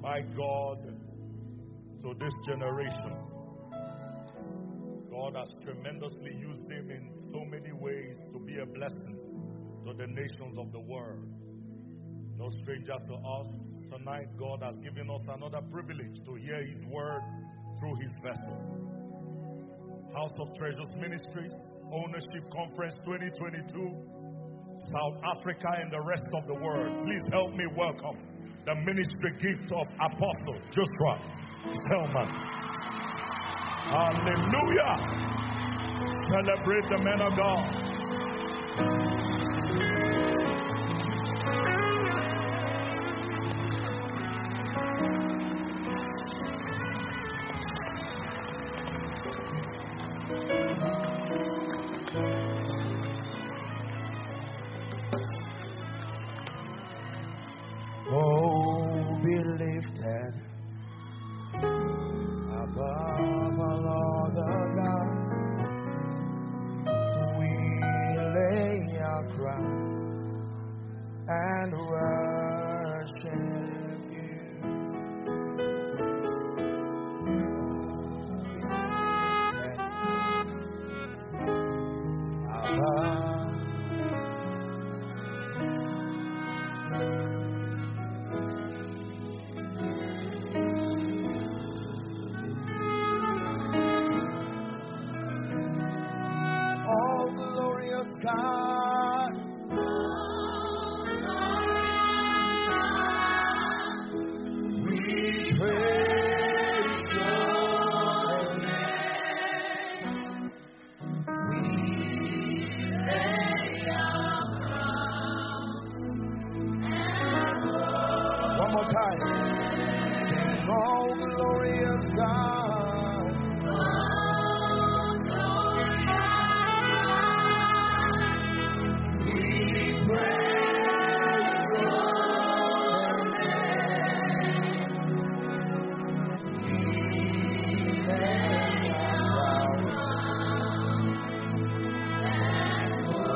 My God, to this generation, God has tremendously used him in so many ways to be a blessing to the nations of the world. No stranger to us. Tonight, God has given us another privilege to hear his word through his vessel. House of Treasures Ministries, Ownership Conference 2022, South Africa and the rest of the world. Please help me welcome the ministry gift of Apostle Joshua Selman. Hallelujah! Celebrate the man of God. Oh, be lifted above all other gods. We lay our crown and worship you. Above all glorious God, we praise your name. We lay our crowns. One more time. All glorious God, we praise your name. We lay our crowns and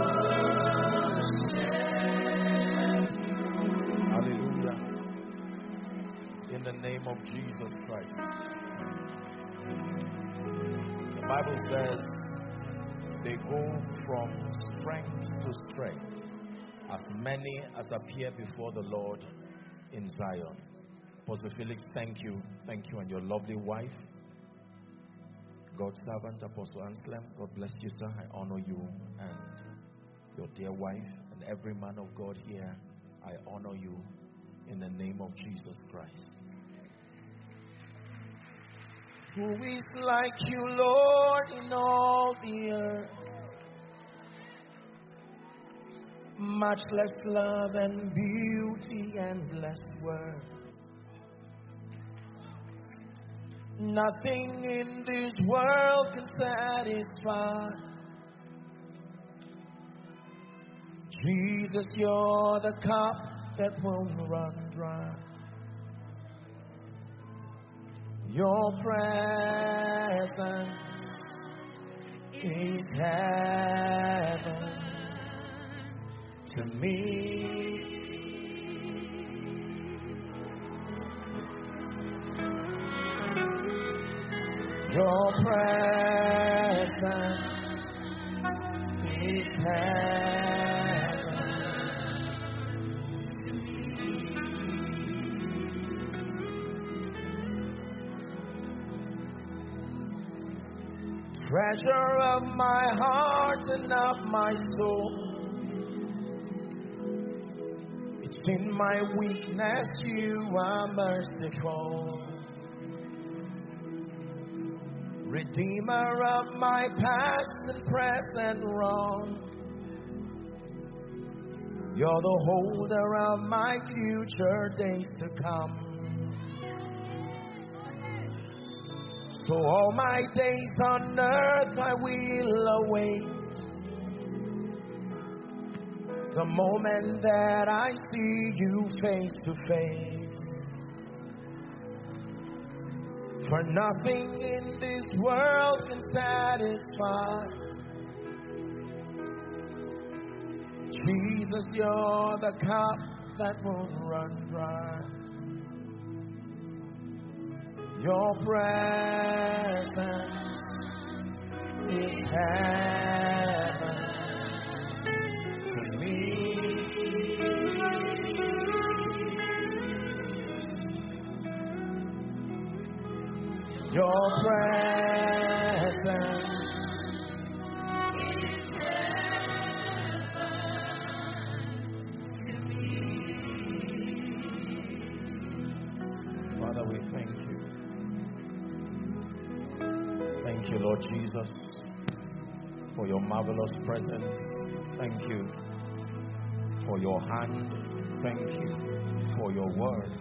worship. Hallelujah. In the name of Jesus Christ. The Bible says they go from strength to strength, as many as appear before the Lord in Zion. Apostle Felix, thank you. Thank you and your lovely wife. God's servant, Apostle Anselm, God bless you, sir. I honor you and your dear wife and every man of God here. I honor you in the name of Jesus Christ. Who is like you, Lord, in all the earth? Much less love and beauty and less worth. Nothing in this world can satisfy. Jesus, you're the cup that won't run dry. Your presence is heaven to me. Your presence is heaven to me. Treasure of my heart and of my soul. It's in my weakness you are merciful. Redeemer of my past and present wrong. You're the holder of my future days to come. So all my days on earth I will await the moment that I see you face to face. For nothing in this world can satisfy. Jesus, you're the cup that won't run dry. Your presence is heaven to me. Your presence is heaven to me. Father, we thank you. Thank you, Lord Jesus, for your marvelous presence. Thank you for your hand. Thank you for your word.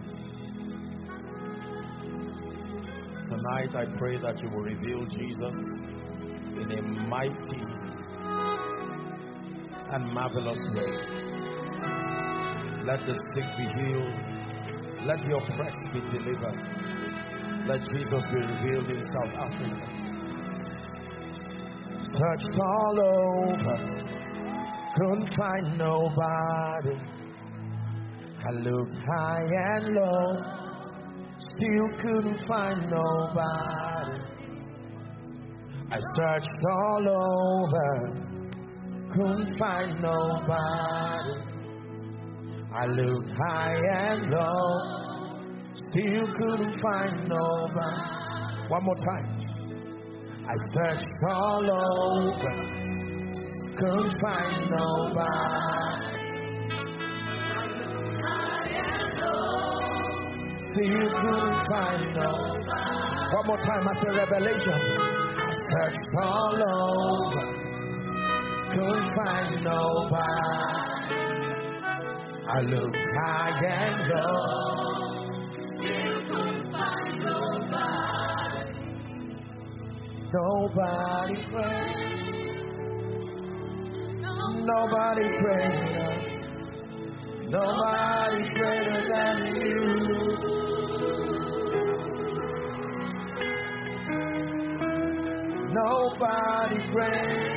Tonight I pray that you will reveal Jesus in a mighty and marvelous way. Let the sick be healed. Let the oppressed be delivered. Let Jesus be revealed in South Africa. Searched all over, couldn't find nobody. I looked high and low, still couldn't find nobody. I searched all over, couldn't find nobody. I looked high and low, still couldn't find nobody. One more time. I searched all over, couldn't find nobody. Still couldn't find nobody. One more time as a revelation. I searched all over, couldn't find nobody. I looked high and low, still couldn't find nobody. Nobody prayed. Nobody greater. Nobody greater than you. Nobody great.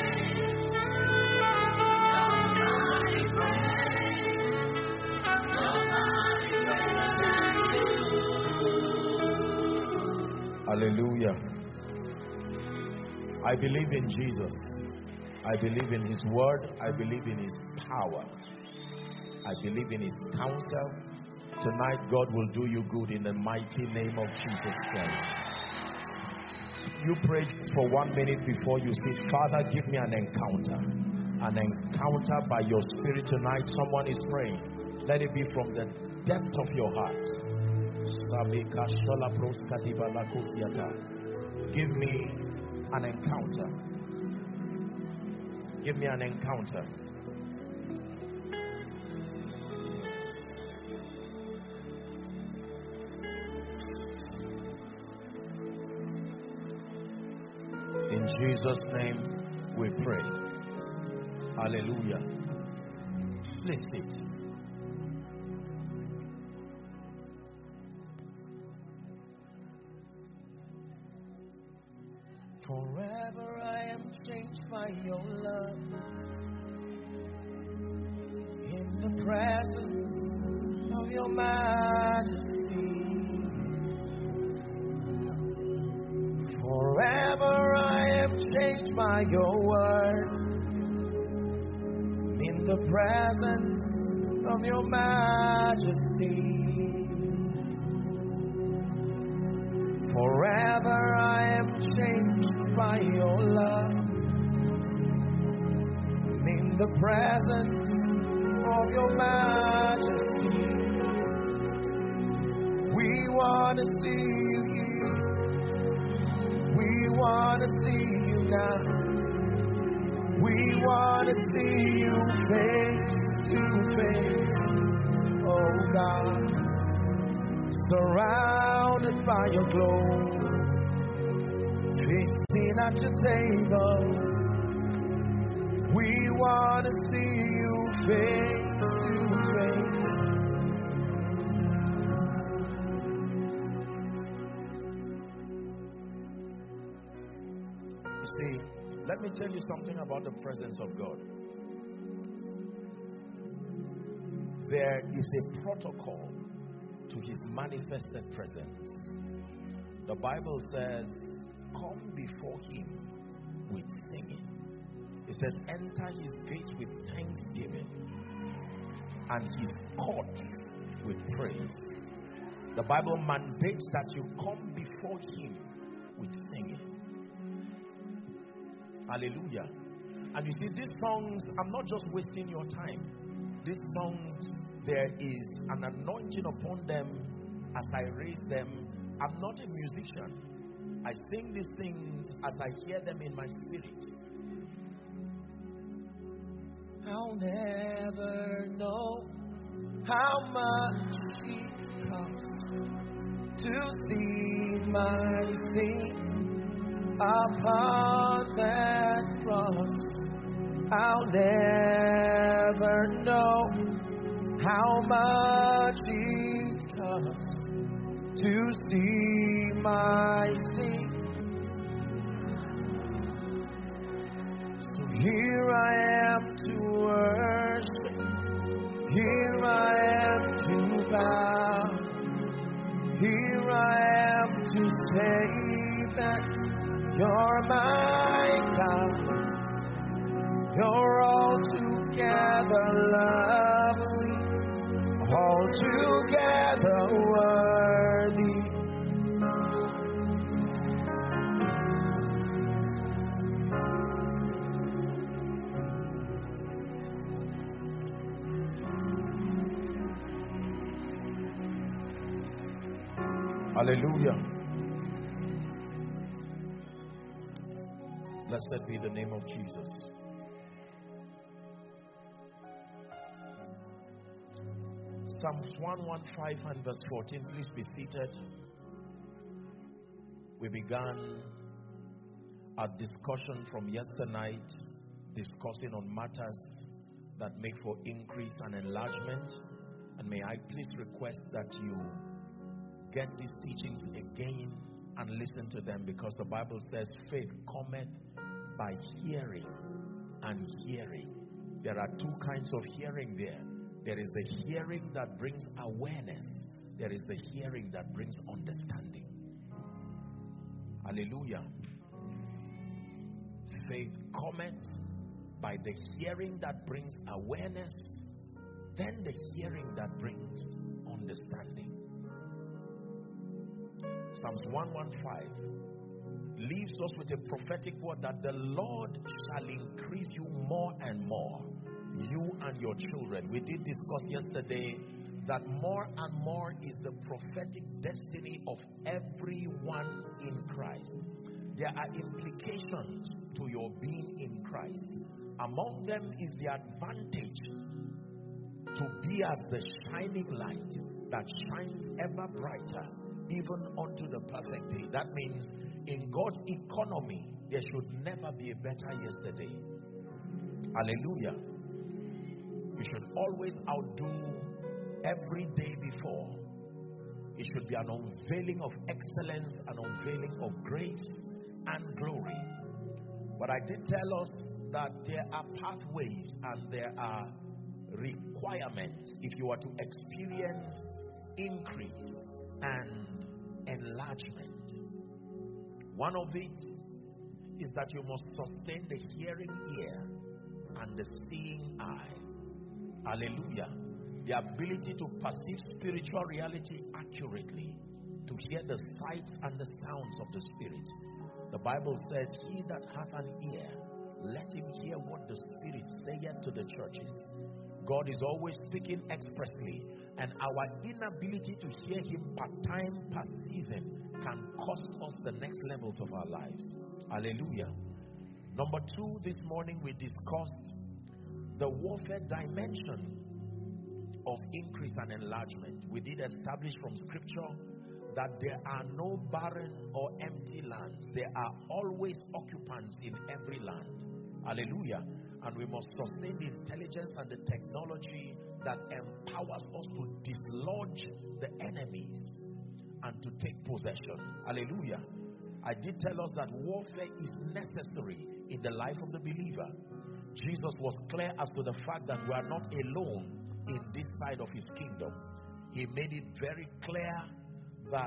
Nobody great. Nobody greater than you. Hallelujah. I believe in Jesus. I believe in his word. I believe in his power. I believe in his counsel. Tonight God will do you good in the mighty name of Jesus Christ. You pray for 1 minute before you sit. Father, give me an encounter. An encounter by your spirit tonight. Someone is praying. Let it be from the depth of your heart. Give me an encounter. Give me an encounter. In Jesus' name we pray. Hallelujah. Please sit. Forever I am changed by your love. In the presence of your majesty. Forever I am changed by your word. In the presence of your majesty. Forever I am changed by your love. In the presence of your majesty. We want to see you here. We want to see you now. We want to see you face to face. Oh God, surrounded by your glory, feasting at your table. We want to see you face to face. You see, let me tell you something about the presence of God. There is a protocol to his manifested presence. The Bible says, come before him with singing. It says, enter his gates with thanksgiving and his courts with praise. The Bible mandates that you come before him with singing. Hallelujah. And you see, these songs, I'm not just wasting your time. These songs, there is an anointing upon them as I raise them. I'm not a musician. I sing these things as I hear them in my spirit. I'll never know how much it costs to see my sins upon that cross. I'll never know how much it costs to see my sin. So here I am to worship, here I am to bow, here I am to say that you're my God. You're altogether lovely, altogether worthy. Hallelujah. Blessed be the name of Jesus. Psalms 115 and verse 14. Please be seated. We began our discussion from yesterday night, discussing on matters that make for increase and enlargement. And may I please request that you get these teachings again and listen to them, because the Bible says faith cometh by hearing and hearing. There are two kinds of hearing there. There is the hearing that brings awareness. There is the hearing that brings understanding. Hallelujah. Faith cometh by the hearing that brings awareness, then the hearing that brings understanding. Psalms 115 leaves us with a prophetic word that the Lord shall increase you more and more, you and your children. We did discuss yesterday that more and more is the prophetic destiny of everyone in Christ. There are implications to your being in Christ. Among them is the advantage to be as the shining light that shines ever brighter, even unto the perfect day. That means in God's economy, there should never be a better yesterday. Hallelujah. You should always outdo every day before. It should be an unveiling of excellence, an unveiling of grace and glory. But I did tell us that there are pathways and there are requirements if you are to experience increase and enlargement. One of it is that you must sustain the hearing ear and the seeing eye. Hallelujah. The ability to perceive spiritual reality accurately, to hear the sights and the sounds of the Spirit. The Bible says, he that hath an ear, let him hear what the Spirit saith to the churches. God is always speaking expressly, and our inability to hear him per time, per season, can cost us the next levels of our lives. Hallelujah. Number 2, this morning we discussed the warfare dimension of increase and enlargement. We did establish from scripture that there are no barren or empty lands. There are always occupants in every land. Hallelujah. And we must sustain the intelligence and the technology that empowers us to dislodge the enemies and to take possession. Hallelujah. I did tell us that warfare is necessary in the life of the believer. Jesus was clear as to the fact that we are not alone in this side of his kingdom. He made it very clear that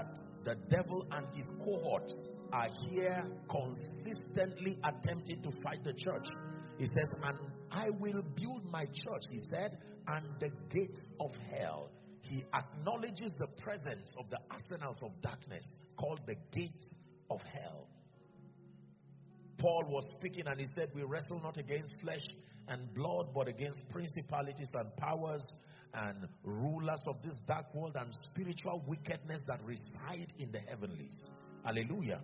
the devil and his cohorts are here consistently attempting to fight the church. He says, and I will build my church, he said, and the gates of hell. He acknowledges the presence of the arsenals of darkness called the gates of hell. Paul was speaking and he said, we wrestle not against flesh and blood, but against principalities and powers and rulers of this dark world and spiritual wickedness that reside in the heavenlies. Hallelujah.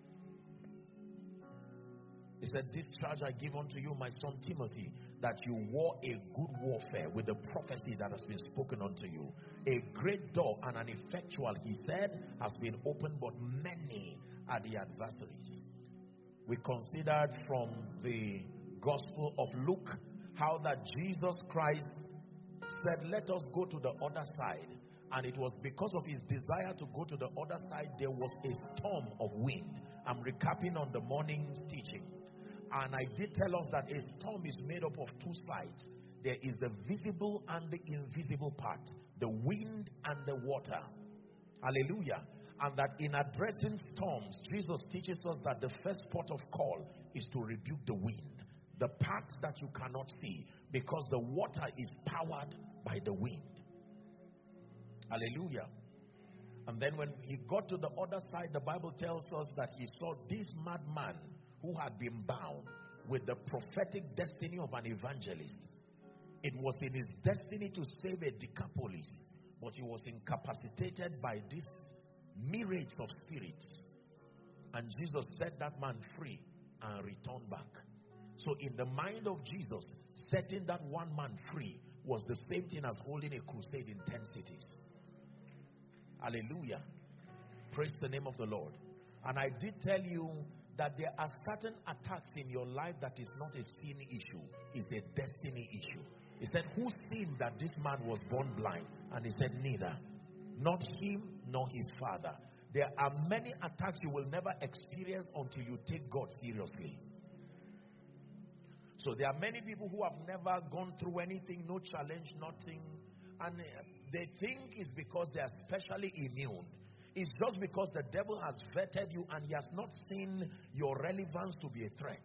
He said, this charge I give unto you, my son Timothy, that you war a good warfare with the prophecy that has been spoken unto you. A great door and an effectual, he said, has been opened, but many are the adversaries. We considered from the Gospel of Luke how that Jesus Christ said, let us go to the other side. And it was because of his desire to go to the other side, there was a storm of wind. I'm recapping on the morning's teaching. And I did tell us that a storm is made up of two sides. There is the visible and the invisible part, the wind and the water. Hallelujah. And that in addressing storms, Jesus teaches us that the first port of call is to rebuke the wind, the parts that you cannot see, because the water is powered by the wind. Hallelujah. And then when he got to the other side, the Bible tells us that he saw this madman who had been bound with the prophetic destiny of an evangelist. It was in his destiny to save a Decapolis, but he was incapacitated by this myriads of spirits. And Jesus set that man free and returned back. So in the mind of Jesus, setting that one man free was the same thing as holding a crusade in 10 cities. Hallelujah. Praise the name of the Lord. And I did tell you that there are certain attacks in your life that is not a sin issue, it's a destiny issue. He said, who sinned that this man was born blind? And he said, neither. Not him nor his father. There are many attacks you will never experience until you take God seriously. So there are many people who have never gone through anything, no challenge, nothing. And they think it's because they are specially immune. It's just because the devil has vetted you and he has not seen your relevance to be a threat.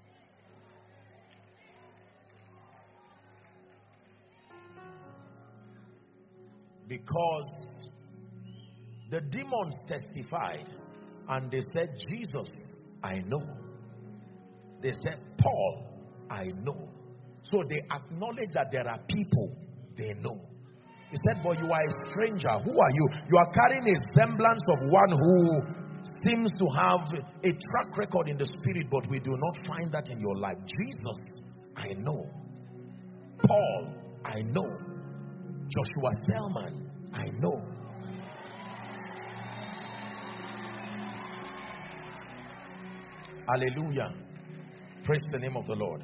Because the demons testified and they said, Jesus, I know. They said, Paul, I know. So they acknowledge that there are people they know. He said, but you are a stranger. Who are you? You are carrying a semblance of one who seems to have a track record in the spirit, but we do not find that in your life. Jesus, I know. Paul, I know. Joshua Selman, I know. Hallelujah. Praise the name of the Lord.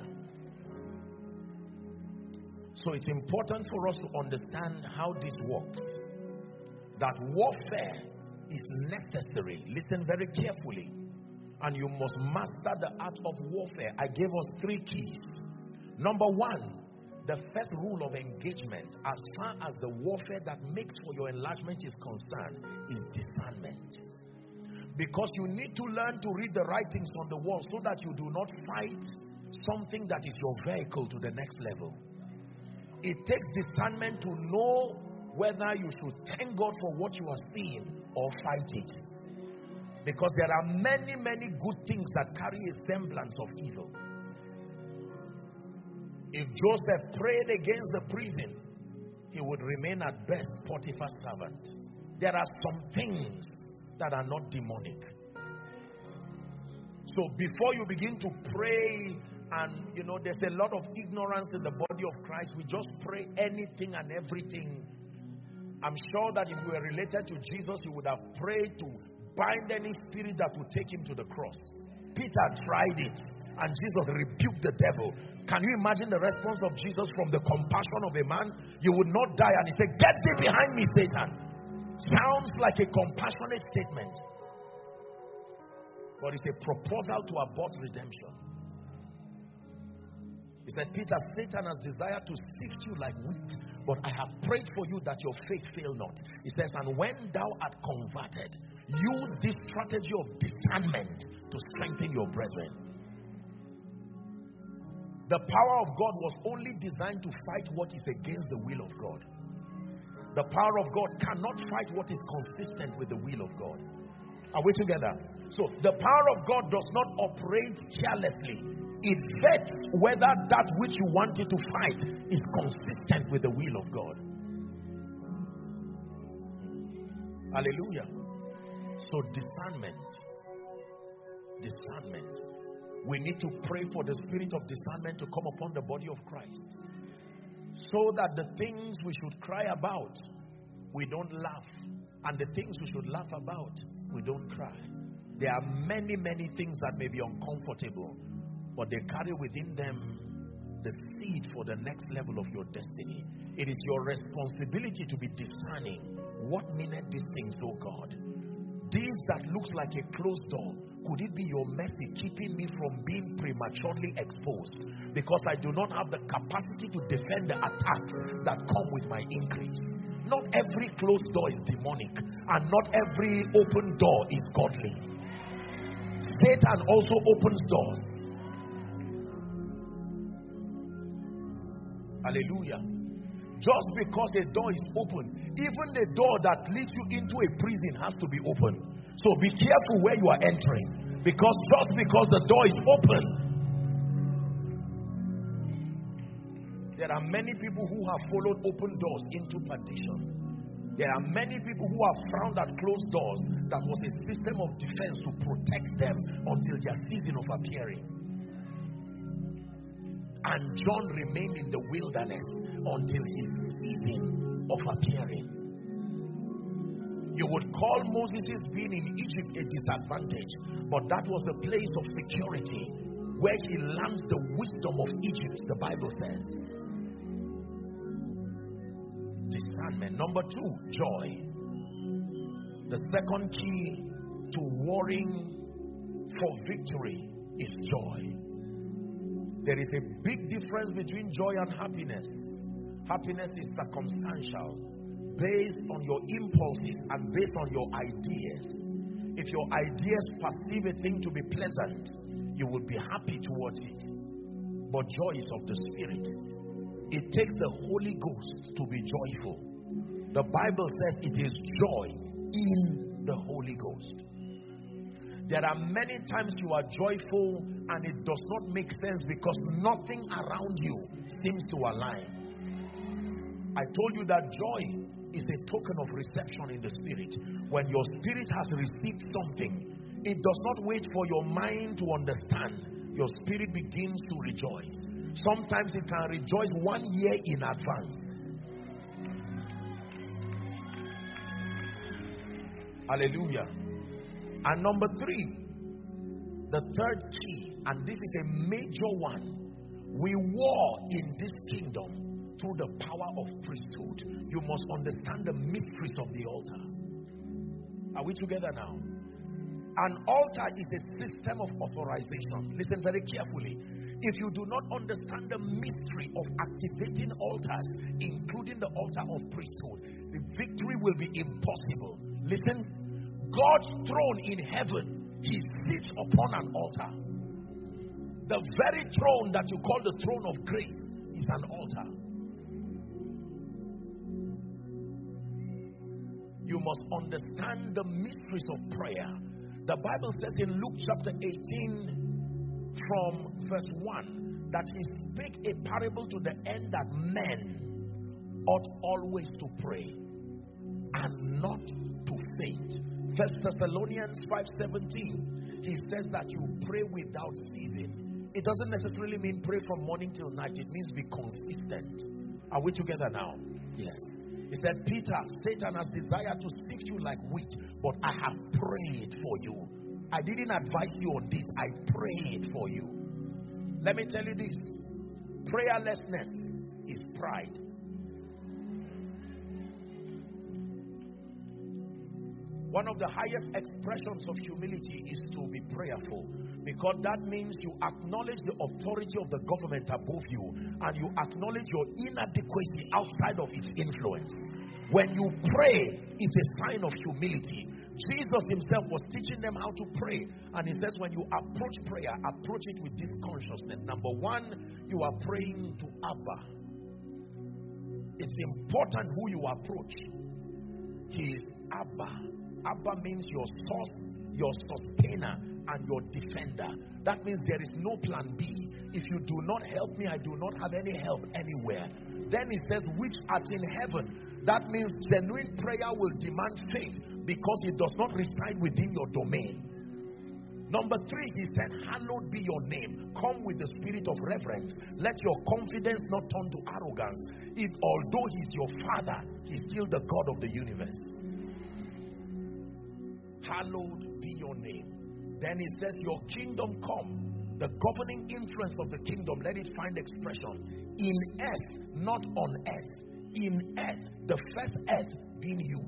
So it's important for us to understand how this works. That warfare is necessary. Listen very carefully. And you must master the art of warfare. I gave us 3 keys. Number 1, the first rule of engagement, as far as the warfare that makes for your enlargement is concerned, is discernment. Because you need to learn to read the writings on the wall so that you do not fight something that is your vehicle to the next level. It takes discernment to know whether you should thank God for what you are seeing or fight it. Because there are many, many good things that carry a semblance of evil. If Joseph prayed against the prison, he would remain at best Potiphar's servant. There are some things that are not demonic. So before you begin to pray, and there's a lot of ignorance in the body of Christ, we just pray anything and everything. I'm sure that if you were related to Jesus, you would have prayed to bind any spirit that would take him to the cross. Peter tried it, and Jesus rebuked the devil. Can you imagine the response of Jesus from the compassion of a man? You would not die, and he said, "Get thee behind me, Satan." Sounds like a compassionate statement, but it's a proposal to abort redemption. He said, Peter, Satan has desired to sift you like wheat, but I have prayed for you that your faith fail not. He says, and when thou art converted, use this strategy of discernment to strengthen your brethren. The power of God was only designed to fight what is against the will of God. The power of God cannot fight what is consistent with the will of God. Are we together? So the power of God does not operate carelessly. It vets whether that which you want it to fight is consistent with the will of God. Hallelujah. So discernment. We need to pray for the spirit of discernment to come upon the body of Christ, so that the things we should cry about, we don't laugh, and the things we should laugh about, we don't cry. There are many things that may be uncomfortable, but they carry within them the seed for the next level of your destiny. It is your responsibility to be discerning. What meaneth these things, oh God? This that looks like a closed door, could it be your mercy keeping me from being prematurely exposed? Because I do not have the capacity to defend the attacks that come with my increase. Not every closed door is demonic, and not every open door is godly. Satan also opens doors. Hallelujah. Just because a door is open, even the door that leads you into a prison has to be open. So be careful where you are entering, because just because the door is open, there are many people who have followed open doors into perdition. There are many people who have frowned at closed doors that was a system of defense to protect them until their season of appearing. And John remained in the wilderness until his season of appearing. You would call Moses' being in Egypt a disadvantage, but that was a place of security where he learned the wisdom of Egypt, the Bible says. Discernment. Number 2, joy. The second key to warring for victory is joy. There is a big difference between joy and happiness. Happiness is circumstantial, based on your impulses and based on your ideas. If your ideas perceive a thing to be pleasant, you will be happy towards it. But joy is of the Spirit. It takes the Holy Ghost to be joyful. The Bible says it is joy in the Holy Ghost. There are many times you are joyful and it does not make sense because nothing around you seems to align. I told you that joy is a token of reception in the Spirit. When your spirit has received something, it does not wait for your mind to understand. Your spirit begins to rejoice. Sometimes it can rejoice 1 year in advance. Hallelujah. And number 3, the third key, and this is a major one, we war in this kingdom through the power of priesthood. You must understand the mysteries of the altar. Are we together now? An altar is a system of authorization. Listen very carefully. If you do not understand the mystery of activating altars, including the altar of priesthood, the victory will be impossible. Listen. God's throne in heaven, he sits upon an altar. The very throne that you call the throne of grace is an altar. You must understand the mysteries of prayer. The Bible says in Luke chapter 18 from verse 1 that he spake a parable to the end that men ought always to pray and not to faint. 1 Thessalonians 5:17, he says that you pray without ceasing. It doesn't necessarily mean pray from morning till night. It means be consistent. Are we together now? Yes. He said, Peter, Satan has desired to sift you like wheat, but I have prayed for you. I didn't advise you on this. I prayed for you. Let me tell you this. Prayerlessness is pride. One of the highest expressions of humility is to be prayerful, because that means you acknowledge the authority of the government above you, and you acknowledge your inadequacy outside of its influence. When you pray, it's a sign of humility. Jesus himself was teaching them how to pray, and he says when you approach prayer, approach it with this consciousness. Number one, you are praying to Abba. It's important who you approach. He is Abba. Abba means your source, your sustainer, and your defender. That means there is no plan B. If you do not help me, I do not have any help anywhere. Then he says, which art in heaven. That means genuine prayer will demand faith, because it does not reside within your domain. Number three, he said, hallowed be your name. Come with the spirit of reverence. Let your confidence not turn to arrogance. If although he's your father, he's still the God of the universe. Hallowed be your name. Then he says, your kingdom come. The governing influence of the kingdom, let it find expression in earth, not on earth. In earth, the first earth being you.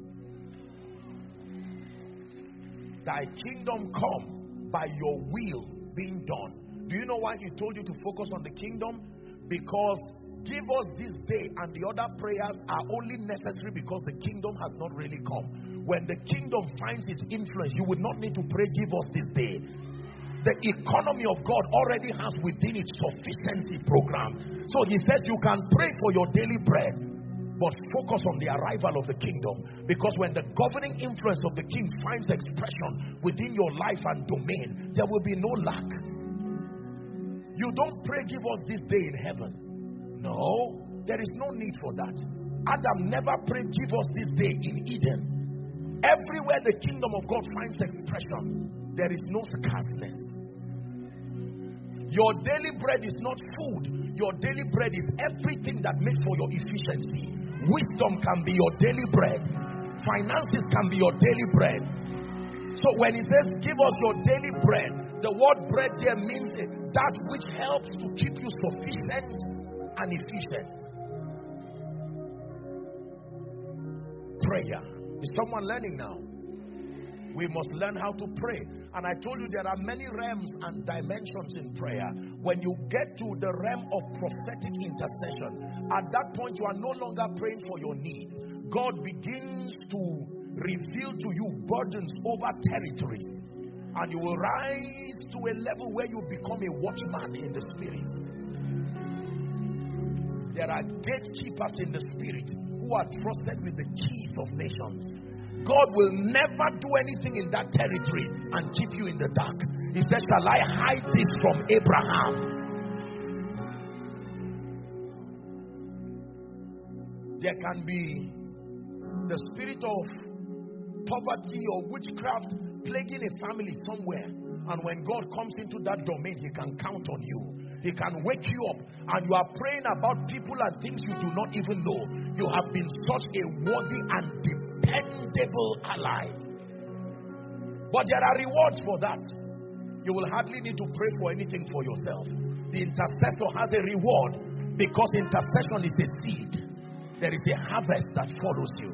Thy kingdom come, by your will being done. Do you know why he told you to focus on the kingdom? Because give us this day and the other prayers are only necessary because the kingdom has not really come. When the kingdom finds its influence, you would not need to pray, give us this day. The economy of God already has within its sufficiency program. So he says you can pray for your daily bread, but focus on the arrival of the kingdom. Because when the governing influence of the king finds expression within your life and domain, there will be no lack. You don't pray, give us this day in heaven. No, there is no need for that. Adam never prayed, give us this day in Eden. Everywhere the kingdom of God finds expression, there is no scarceness. Your daily bread is not food. Your daily bread is everything that makes for your efficiency. Wisdom can be your daily bread. Finances can be your daily bread. So when he says, give us your daily bread, the word bread there means that which helps to keep you sufficient and efficient. Prayer. Is someone learning now? We must learn how to pray. And I told you there are many realms and dimensions in prayer. When you get to the realm of prophetic intercession, at that point you are no longer praying for your needs. God begins to reveal to you burdens over territories. And you will rise to a level where you become a watchman in the spirit. There are gatekeepers in the spirit who are trusted with the keys of nations. God will never do anything in that territory and keep you in the dark. He says, shall I hide this from Abraham? There can be the spirit of poverty or witchcraft plaguing a family somewhere, and when God comes into that domain, he can count on you. He can wake you up, and you are praying about people and things you do not even know. You have been such a worthy and dependable ally. But there are rewards for that. You will hardly need to pray for anything for yourself. The intercessor has a reward, because intercession is a seed. There is a harvest that follows you.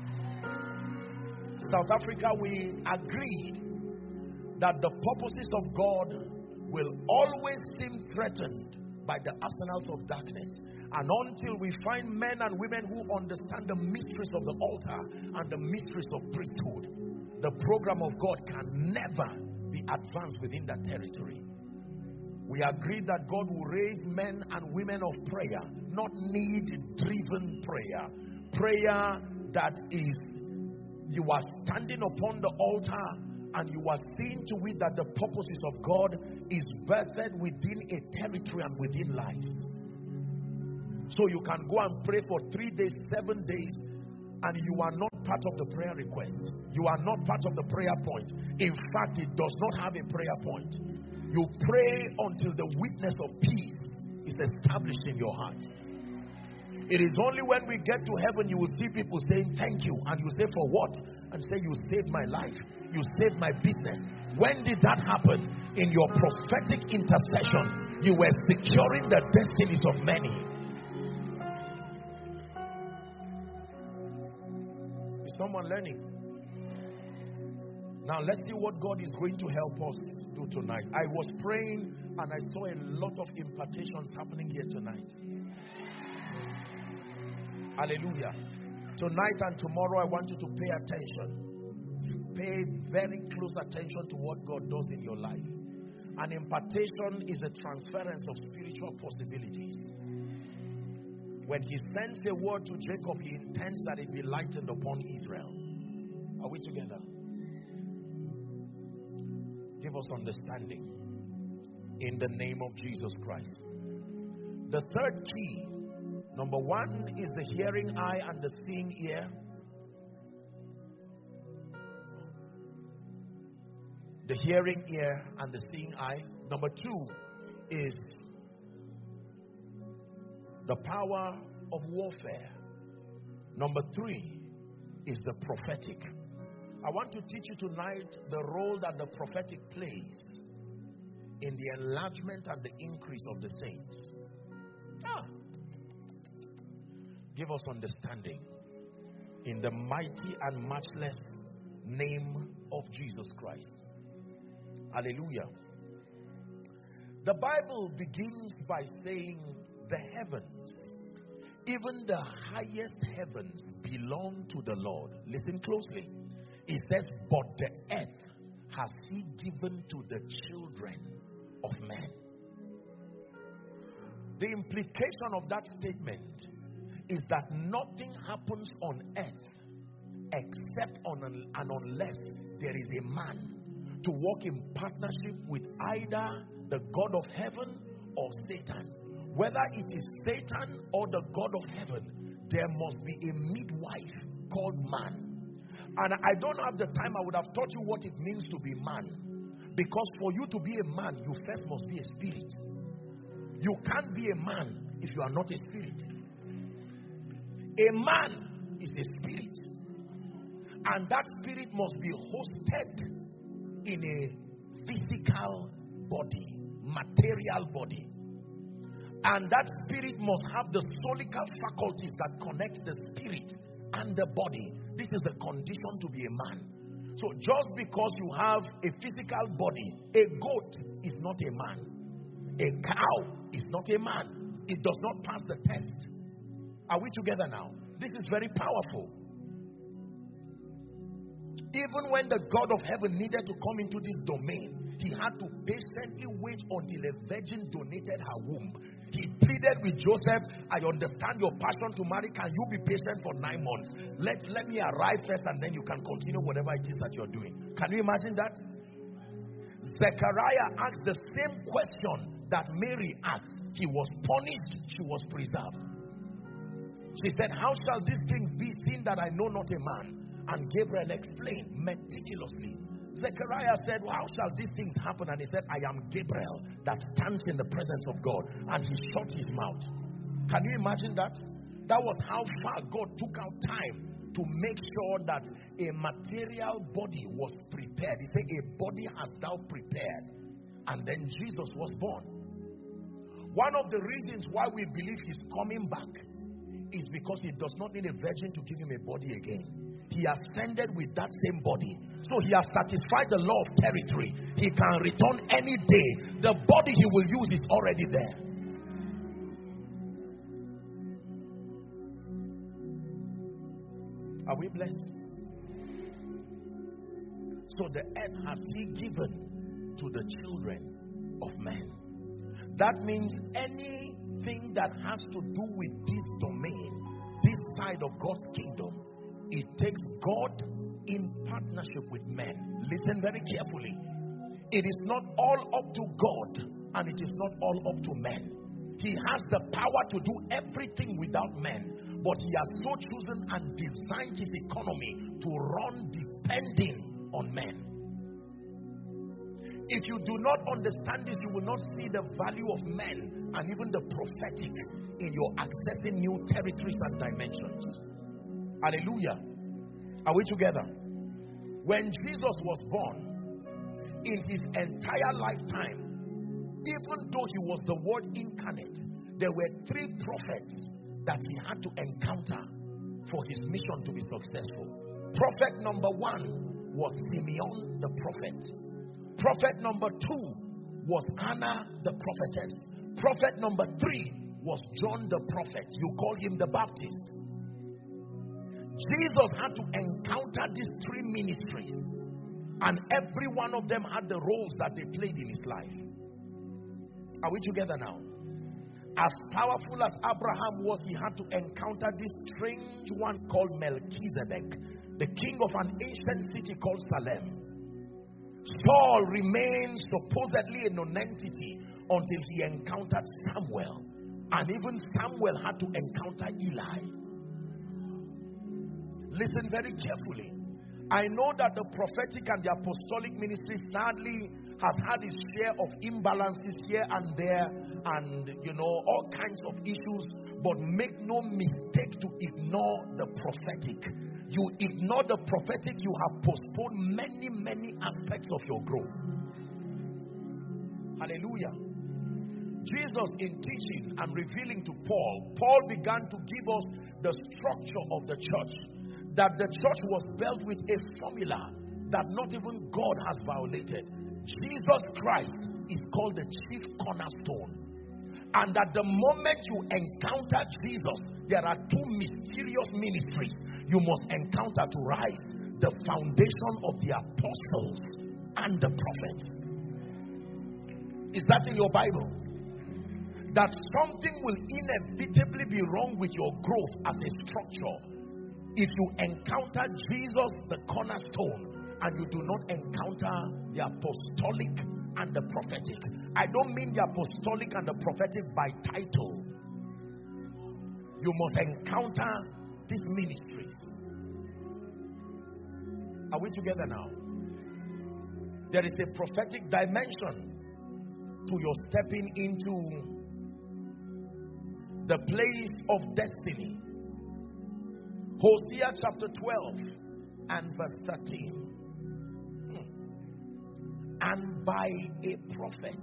South Africa, we agreed that the purposes of God will always seem threatened by the arsenals of darkness. And until we find men and women who understand the mysteries of the altar and the mysteries of priesthood, the program of God can never be advanced within that territory. We agreed that God will raise men and women of prayer, not need-driven prayer. Prayer that is, you are standing upon the altar and you are seeing to it that the purposes of God is birthed within a territory and within lives. So you can go and pray for 3 days, 7 days, and you are not part of the prayer request. You are not part of the prayer point. In fact, it does not have a prayer point. You pray until the witness of peace is established in your heart. It is only when we get to heaven you will see people saying thank you, and you say for what? And say you saved my life, you saved my business. When did that happen? In your prophetic intercession, you were securing the destinies of many. Is someone learning? Now let's see what God is going to help us do tonight. I was praying and I saw a lot of impartations happening here tonight. Hallelujah. Tonight and tomorrow I want you to pay attention. Pay very close attention to what God does in your life. An impartation is a transference of spiritual possibilities. When he sends a word to Jacob, he intends that it be lightened upon Israel. Are we together? Give us understanding in the name of Jesus Christ. The third key, number one, is the hearing eye and the seeing ear. The hearing ear and the seeing eye. Number two is the power of warfare. Number three is the prophetic. I want to teach you tonight the role that the prophetic plays in the enlargement and the increase of the saints. Give us understanding in the mighty and matchless name of Jesus Christ. Hallelujah. The Bible begins by saying the heavens, even the highest heavens, belong to the Lord. Listen closely. It says, but the earth has he given to the children of men. The implication of that statement is that nothing happens on earth except and unless there is a man to walk in partnership with either the God of heaven or Satan. Whether it is Satan or the God of heaven, there must be a midwife called man. And I don't have the time. I would have taught you what it means to be man. Because for you to be a man, you first must be a spirit. You can't be a man if you are not a spirit. A man is a spirit. And that spirit must be hosted in a physical body, material body. And that spirit must have the solical faculties that connect the spirit and the body. This is the condition to be a man. So just because you have a physical body, a goat is not a man. A cow is not a man. It does not pass the test. Are we together now? This is very powerful. Even when the God of heaven needed to come into this domain, he had to patiently wait until a virgin donated her womb. He pleaded with Joseph, I understand your passion to marry. Can you be patient for 9 months? Let me arrive first and then you can continue whatever it is that you're doing. Can you imagine that? Zechariah asked the same question that Mary asked. He was punished, she was preserved. She said, how shall these things be, seen that I know not a man? And Gabriel explained meticulously. Zechariah said, well, how shall these things happen? And he said, I am Gabriel that stands in the presence of God. And he shut his mouth. Can you imagine that? That was how far God took out time to make sure that a material body was prepared. He said, a body hast thou prepared. And then Jesus was born. One of the reasons why we believe he's coming back is because he does not need a virgin to give him a body again. He ascended with that same body. So he has satisfied the law of territory. He can return any day. The body he will use is already there. Are we blessed? So the earth has he given to the children of men. That means anything that has to do with this domain, this side of God's kingdom, it takes God in partnership with men. Listen very carefully. It is not all up to God and it is not all up to men. He has the power to do everything without men, but he has so chosen and designed his economy to run depending on men. If you do not understand this, you will not see the value of men and even the prophetic in your accessing new territories and dimensions. Hallelujah. Are we together? When Jesus was born, in his entire lifetime, even though he was the Word incarnate, there were 3 prophets that he had to encounter for his mission to be successful. Prophet number 1 was Simeon the prophet. Prophet number 2 was Anna the prophetess. Prophet number 3 was John the prophet. You call him the Baptist. Jesus had to encounter these 3 ministries, and every one of them had the roles that they played in his life. Are we together now? As powerful as Abraham was, he had to encounter this strange one called Melchizedek, the king of an ancient city called Salem. Saul remained supposedly a nonentity until he encountered Samuel, and even Samuel had to encounter Eli. Listen very carefully. I know that the prophetic and the apostolic ministry sadly has had its share of imbalances here and there, and all kinds of issues, but make no mistake to ignore the prophetic. You ignore the prophetic, you have postponed many aspects of your growth. Hallelujah. Jesus, in teaching and revealing to Paul began to give us the structure of the church, that the church was built with a formula that not even God has violated. Jesus Christ is called the chief cornerstone, and that the moment you encounter Jesus, there are 2 mysterious ministries you must encounter to rise: the foundation of the apostles and the prophets. Is that in your Bible? That something will inevitably be wrong with your growth as a structure if you encounter Jesus, the cornerstone, and you do not encounter the apostolic and the prophetic. I don't mean the apostolic and the prophetic by title. You must encounter these ministries. Are we together now? There is a prophetic dimension to your stepping into the place of destiny. Hosea chapter 12 and verse 13. And by a prophet,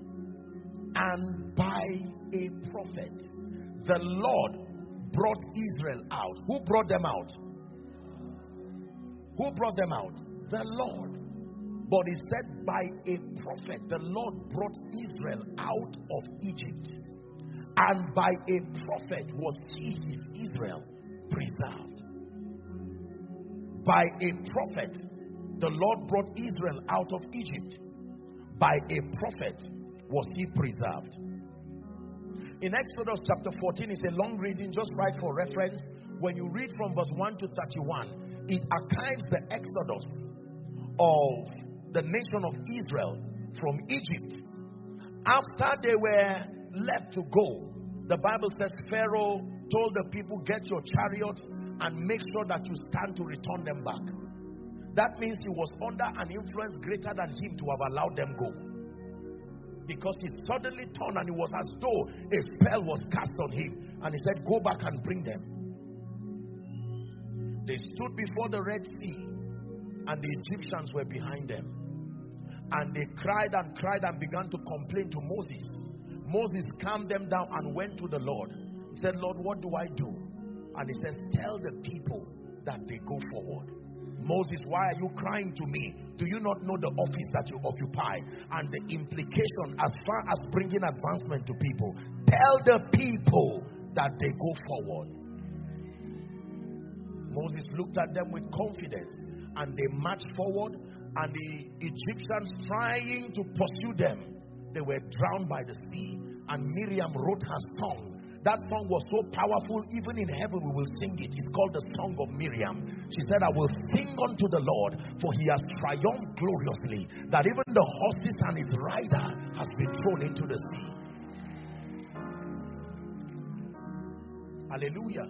the Lord brought Israel out. Who brought them out? Who brought them out? The Lord. But he said, by a prophet, the Lord brought Israel out of Egypt. And by a prophet was he, Israel, preserved. By a prophet, the Lord brought Israel out of Egypt. By a prophet was he preserved. In Exodus chapter 14, it's a long reading, just write for reference. When you read from verse 1 to 31, it archives the exodus of the nation of Israel from Egypt. After they were left to go, the Bible says Pharaoh told the people, get your chariots and make sure that you stand to return them back. That means he was under an influence greater than him to have allowed them go. Because he suddenly turned and it was as though a spell was cast on him. And he said, go back and bring them. They stood before the Red Sea and the Egyptians were behind them. And they cried and began to complain to Moses. Moses calmed them down and went to the Lord. He said, Lord, what do I do? And he says, tell the people that they go forward. Moses, why are you crying to me? Do you not know the office that you occupy and the implication as far as bringing advancement to people? Tell the people that they go forward. Moses looked at them with confidence and they marched forward, and the Egyptians trying to pursue them, they were drowned by the sea. And Miriam wrote her song. That song was so powerful, even in heaven we will sing it. It's called the Song of Miriam. She said, I will sing unto the Lord, for he has triumphed gloriously, that even the horses and his rider has been thrown into the sea. Hallelujah.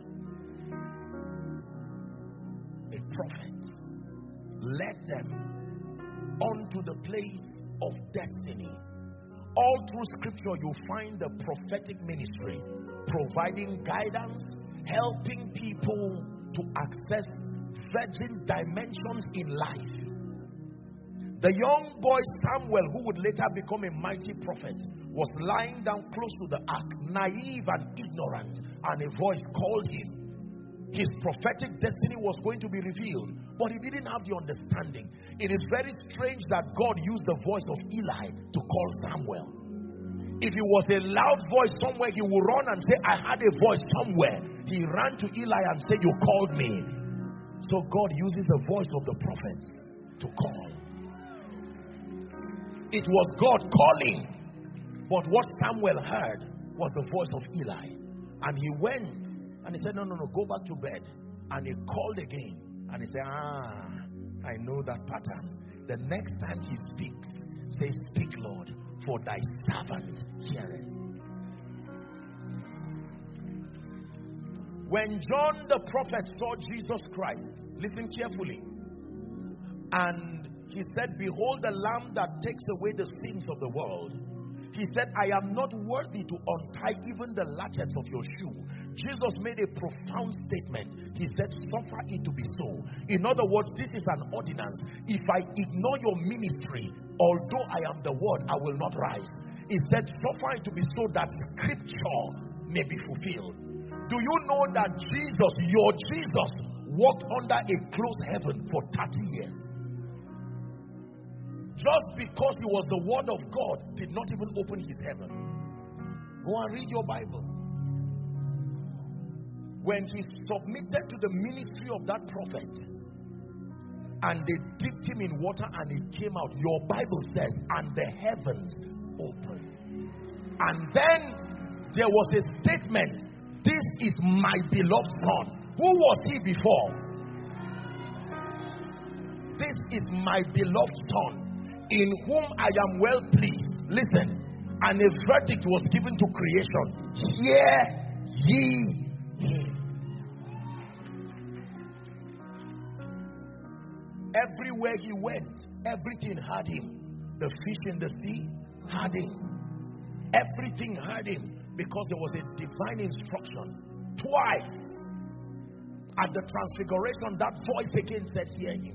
A prophet led them onto the place of destiny. All through scripture you find the prophetic ministry providing guidance, helping people to access virgin dimensions in life. The young boy Samuel, who would later become a mighty prophet, was lying down close to the ark, naive and ignorant, and a voice called him. His prophetic destiny was going to be revealed, but he didn't have the understanding. It is very strange that God used the voice of Eli to call Samuel. If it was a loud voice somewhere, he would run and say, I had a voice somewhere. He ran to Eli and said, you called me. So God uses the voice of the prophets to call. It was God calling, but what Samuel heard was the voice of Eli. And he went and he said, no, go back to bed. And he called again. And he said, I know that pattern. The next time he speaks, say, speak, Lord, for thy servant heareth. When John the prophet saw Jesus Christ, listen carefully, and he said, behold the Lamb that takes away the sins of the world. He said, I am not worthy to untie even the latchets of your shoe. Jesus made a profound statement. He said, suffer it to be so. In other words, this is an ordinance. If I ignore your ministry, although I am the word, I will not rise. He said, suffer it to be so that scripture may be fulfilled. Do you know that Jesus, your Jesus, walked under a closed heaven for 30 years? Just because he was the word of God, did not even open his heaven. Go and read your Bible. When he submitted to the ministry of that prophet, and they dipped him in water and he came out, your Bible says, and the heavens opened. And then there was a statement, this is my beloved son. Who was he before? This is my beloved son, in whom I am well pleased. Listen, and a verdict was given to creation. Hear ye him. Everywhere he went, everything had him. The fish in the sea had him. Everything had him, because there was a divine instruction. Twice at the transfiguration, that voice again said, hear him.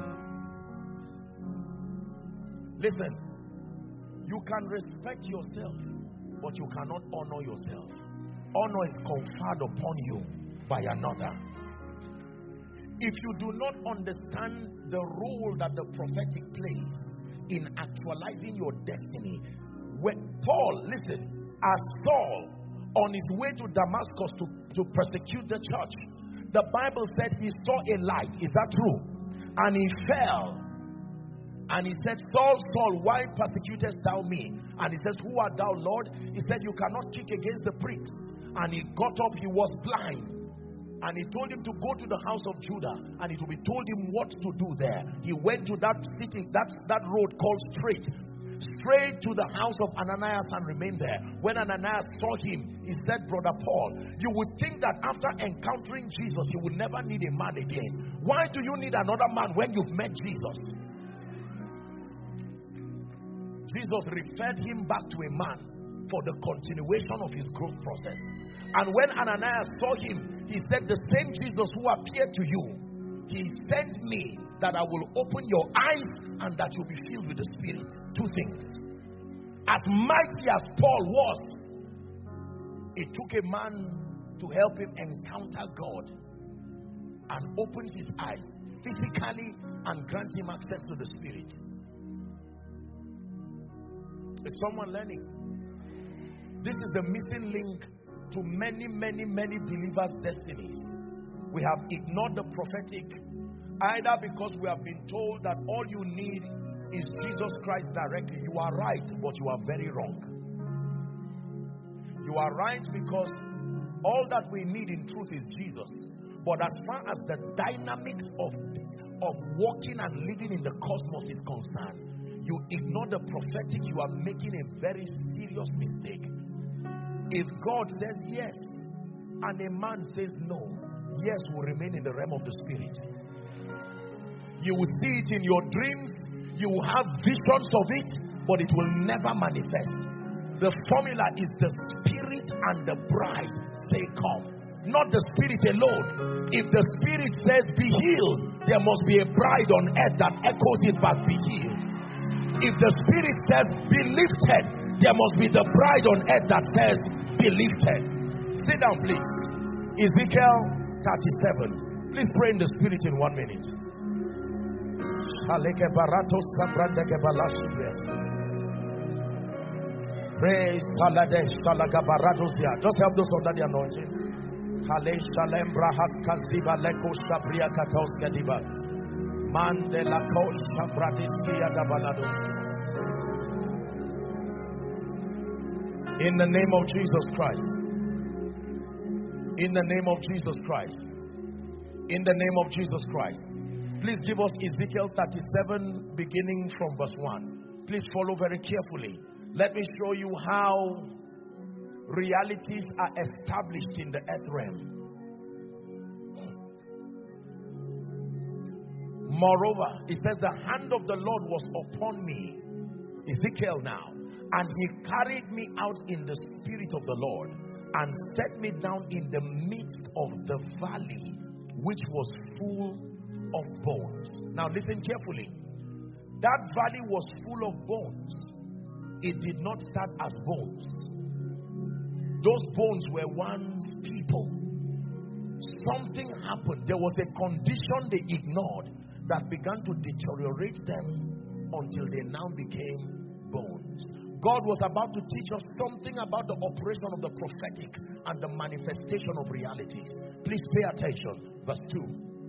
Listen, you can respect yourself, but you cannot honor yourself. Honor is conferred upon you by another. If you do not understand the role that the prophetic plays in actualizing your destiny, when Paul, listen, as Saul on his way to Damascus to persecute the church, the Bible said he saw a light. Is that true? And he fell. And he said, Saul, Saul, why persecutest thou me? And he says, who art thou, Lord? He said, you cannot kick against the pricks. And he got up, he was blind. And he told him to go to the house of Judah, and it will be told him what to do there. He went to that city, that road called straight to the house of Ananias, and remained there. When Ananias saw him, he said, Brother Paul, you would think that after encountering Jesus, you would never need a man again. Why do you need another man when you've met Jesus? Jesus referred him back to a man for the continuation of his growth process. And when Ananias saw him, he said, the same Jesus who appeared to you, he sent me that I will open your eyes and that you'll be filled with the Spirit. Two things. As mighty as Paul was, it took a man to help him encounter God and open his eyes physically and grant him access to the Spirit. Is someone learning? This is the missing link to many believers' destinies. We have ignored the prophetic, either because we have been told that all you need is Jesus Christ directly. You are right, but you are very wrong. You are right because all that we need in truth is Jesus. But as far as the dynamics of walking and living in the cosmos is concerned, you ignore the prophetic, you are making a very serious mistake. If God says yes and a man says no, yes will remain in the realm of the Spirit. You will see it in your dreams, you will have visions of it, but it will never manifest. The formula is the Spirit and the bride say come, not the Spirit alone. If the Spirit says be healed, there must be a bride on earth that echoes it back, be healed. If the Spirit says be lifted, there must be the bride on earth that says be lifted. Sit down please. Ezekiel 37. Please pray in the spirit in 1 minute. Praise just help those under the anointing. In the name of Jesus Christ. In the name of Jesus Christ. In the name of Jesus Christ. Please give us Ezekiel 37 beginning from verse 1. Please follow very carefully. Let me show you how realities are established in the earth realm. Moreover, it says the hand of the Lord was upon me, Ezekiel now, and he carried me out in the spirit of the Lord and set me down in the midst of the valley which was full of bones. Now listen carefully. That valley was full of bones. It did not start as bones. Those bones were once people. Something happened. There was a condition they ignored that began to deteriorate them until they now became bones. God was about to teach us something about the operation of the prophetic and the manifestation of realities. Please pay attention. Verse 2.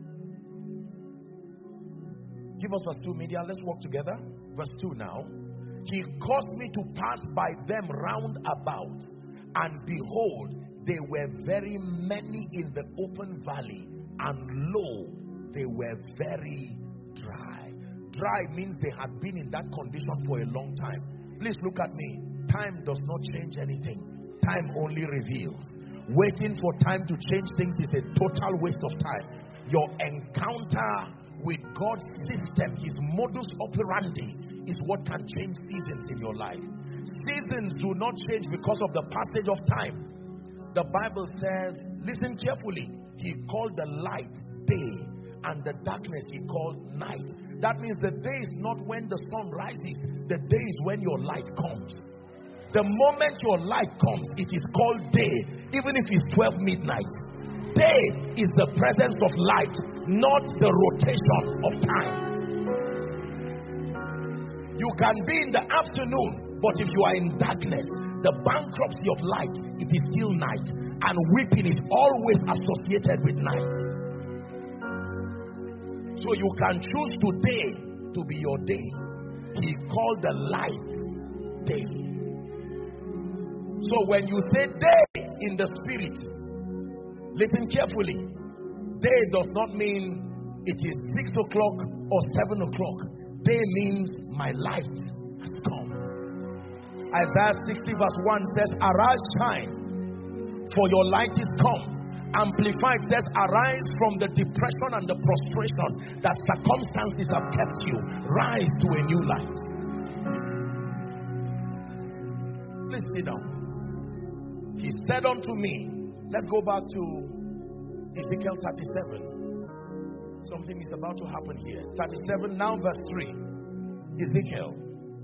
Give us verse 2, media. Let's walk together. Verse 2 now. He caused me to pass by them round about, and behold, they were very many in the open valley, and lo, they were very dry. Dry means they had been in that condition for a long time. Please look at me. Time does not change anything. Time only reveals. Waiting for time to change things is a total waste of time. Your encounter with God's system, his modus operandi, is what can change seasons in your life. Seasons do not change because of the passage of time. The Bible says, listen carefully, he called the light day and the darkness he called night. That means the day is not when the sun rises. The day is when your light comes. The moment your light comes, it is called day, even if it's 12 midnight. Day is the presence of light, not the rotation of time. You can be in the afternoon, but if you are in darkness, the bankruptcy of light, it is still night. And weeping is always associated with night. So you can choose today to be your day. He called the light day. So when you say day in the spirit, listen carefully. Day does not mean it is 6 o'clock or 7 o'clock. Day means my light has come. Isaiah 60 verse 1 says, arise, shine, for your light is come. Amplified says, arise from the depression and the prostration that circumstances have kept you. Rise to a new light. Please sit down. He said unto me, let's go back to Ezekiel 37. Something is about to happen here. 37 now verse 3. Ezekiel.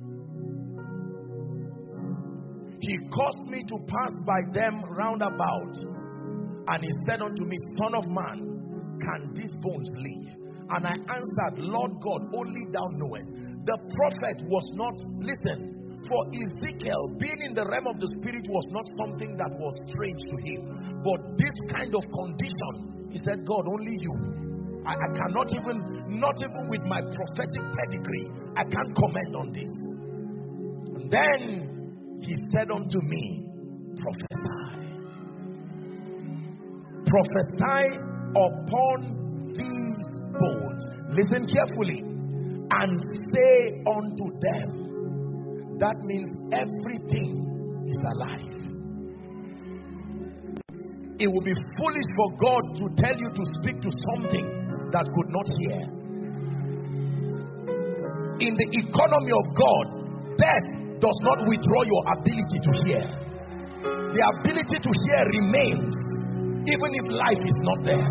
He caused me to pass by them round about. And he said unto me, Son of man, can these bones live? And I answered, Lord God, only thou knowest. The prophet was not, listen, for Ezekiel, being in the realm of the spirit was not something that was strange to him. But this kind of condition, he said, God, only you. I cannot not even with my prophetic pedigree, I can't comment on this. And then he said unto me, prophesy. Prophesy upon these bones. Listen carefully. And say unto them. That means everything is alive. It would be foolish for God to tell you to speak to something that could not hear. In the economy of God, death does not withdraw your ability to hear. The ability to hear remains even if life is not there.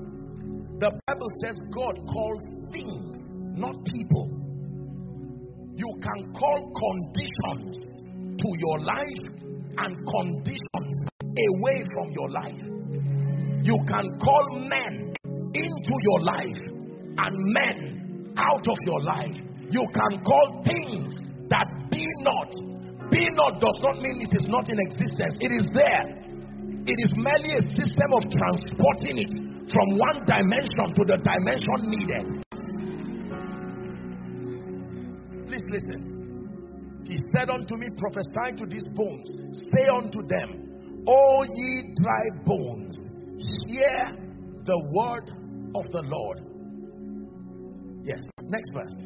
Listen, the Bible says God calls things, not people. You can call conditions to your life and conditions away from your life. You can call men into your life and men out of your life. You can call things that be not. Be not does not mean it is not in existence. It is there. It is merely a system of transporting it from one dimension to the dimension needed. Please listen. He said unto me, prophesy to these bones. Say unto them, O ye dry bones, hear the word of the Lord. Yes, next verse.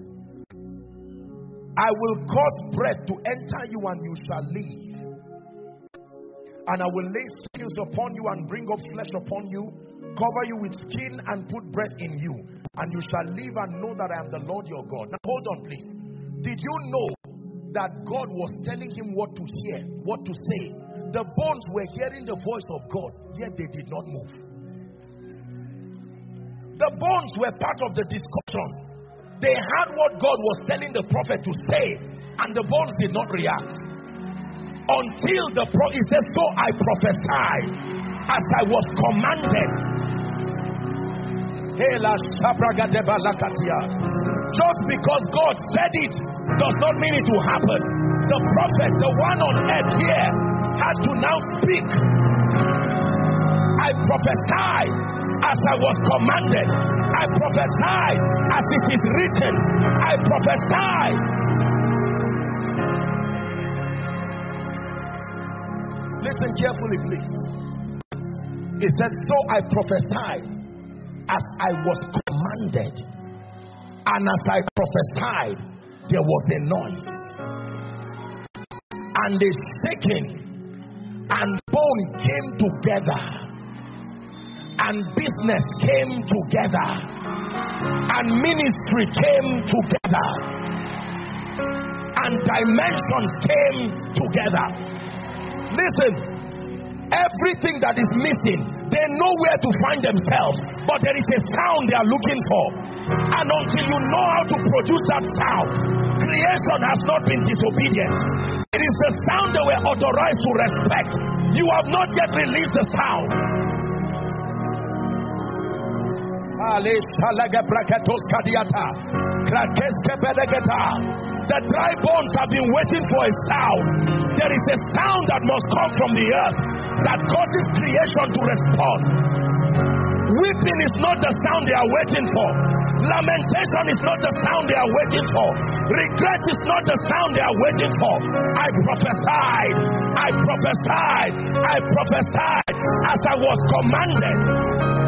I will cause breath to enter you and you shall live. And I will lay scales upon you and bring up flesh upon you, cover you with skin and put breath in you. And you shall live and know that I am the Lord your God. Now hold on please. Did you know that God was telling him what to hear, what to say? The bones were hearing the voice of God, yet they did not move. The bones were part of the discussion. They heard what God was telling the prophet to say, and the bones did not react. Until the prophet, he says, so I prophesied as I was commanded. Just because God said it does not mean it will happen. The prophet, the one on earth here, had to now speak. I prophesied as I was commanded. I prophesied as it is written. I prophesied. Listen carefully, please. It said, so I prophesied as I was commanded. And as I prophesied, there was a noise. And a shaking, and bone came together. And business came together. And ministry came together. And dimensions came together. Listen, everything that is missing, they know where to find themselves, but there is a sound they are looking for. And until you know how to produce that sound, creation has not been disobedient. It is the sound they were authorized to respect. You have not yet released the sound. The dry bones have been waiting for a sound. There is a sound that must come from the earth that causes creation to respond. Weeping is not the sound they are waiting for. Lamentation is not the sound they are waiting for. Regret is not the sound they are waiting for. I prophesied. I prophesied. I prophesied as I was commanded.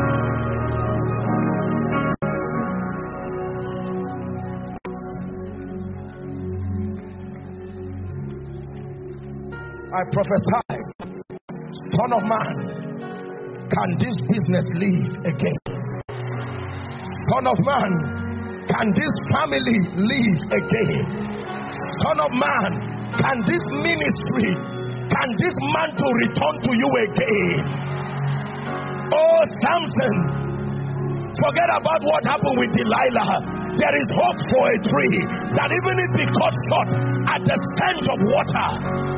I prophesy, Son of man, can this business live again? Son of man, can this family live again? Son of man, can this ministry, can this mantle return to you again? Oh, Samson, forget about what happened with Delilah. There is hope for a tree that even if it cut short at the scent of water.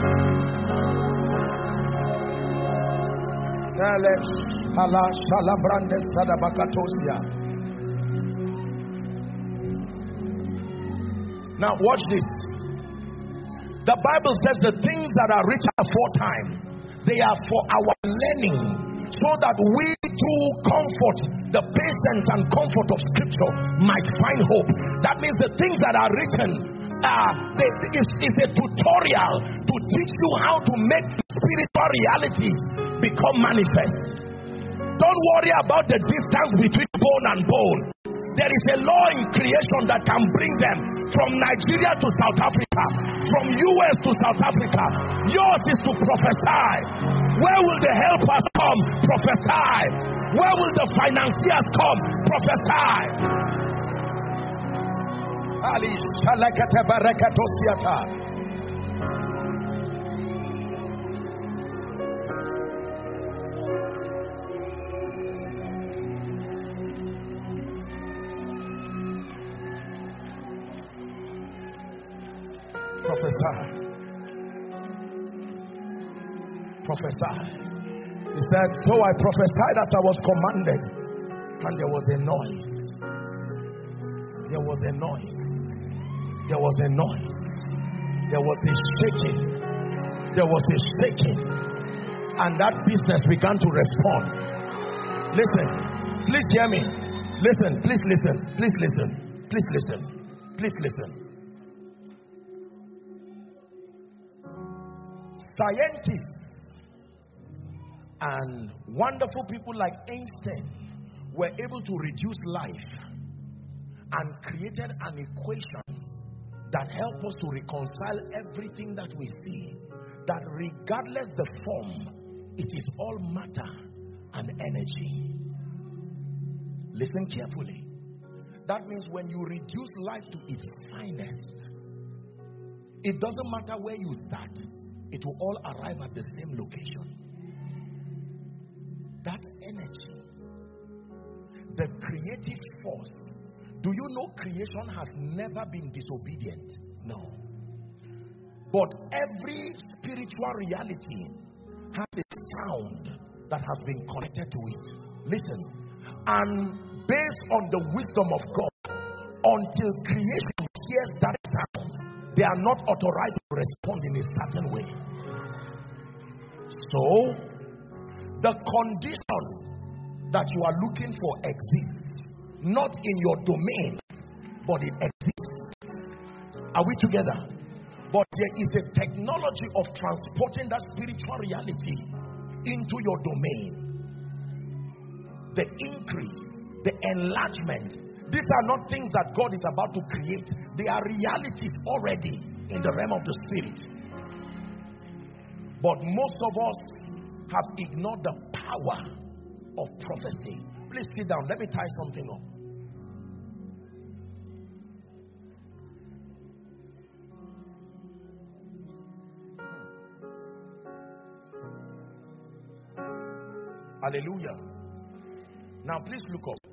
Now watch this. The Bible says the things that are written aforetime, they are for our learning, so that we through comfort, the patience and comfort of Scripture, might find hope. That means the things that are written is a tutorial to teach you how to make spiritual realities become manifest. Don't worry about the distance between bone and bone. There is a law in creation that can bring them from Nigeria to South Africa, from US to South Africa. Yours is to prophesy. Where will the helpers come? Prophesy. Where will the financiers come? Prophesy. Ali shalakata barakatosiata. Prophesy. Prophesy. He said, so I prophesied as I was commanded, and there was a noise. There was a noise. There was a noise. There was a shaking. There was a shaking. And that business began to respond. Listen. Please hear me. Listen. Please listen. Please listen. Please listen. Please listen. Scientists and wonderful people like Einstein were able to reduce life and created an equation that helps us to reconcile everything that we see, that regardless the form, it is all matter and energy. Listen carefully. That means when you reduce life to its finest, it doesn't matter where you start, it will all arrive at the same location. That energy, the creative force. Do you know creation has never been disobedient? No. But every spiritual reality has a sound that has been connected to it. Listen. And based on the wisdom of God, until creation hears that sound, they are not authorized to respond in a certain way. So, the condition that you are looking for exists, not in your domain, but it exists. Are we together? But there is a technology of transporting that spiritual reality into your domain. The increase, the enlargement. These are not things that God is about to create. They are realities already in the realm of the spirit. But most of us have ignored the power of prophecy. Please sit down. Let me tie something up. Hallelujah. Now please look up.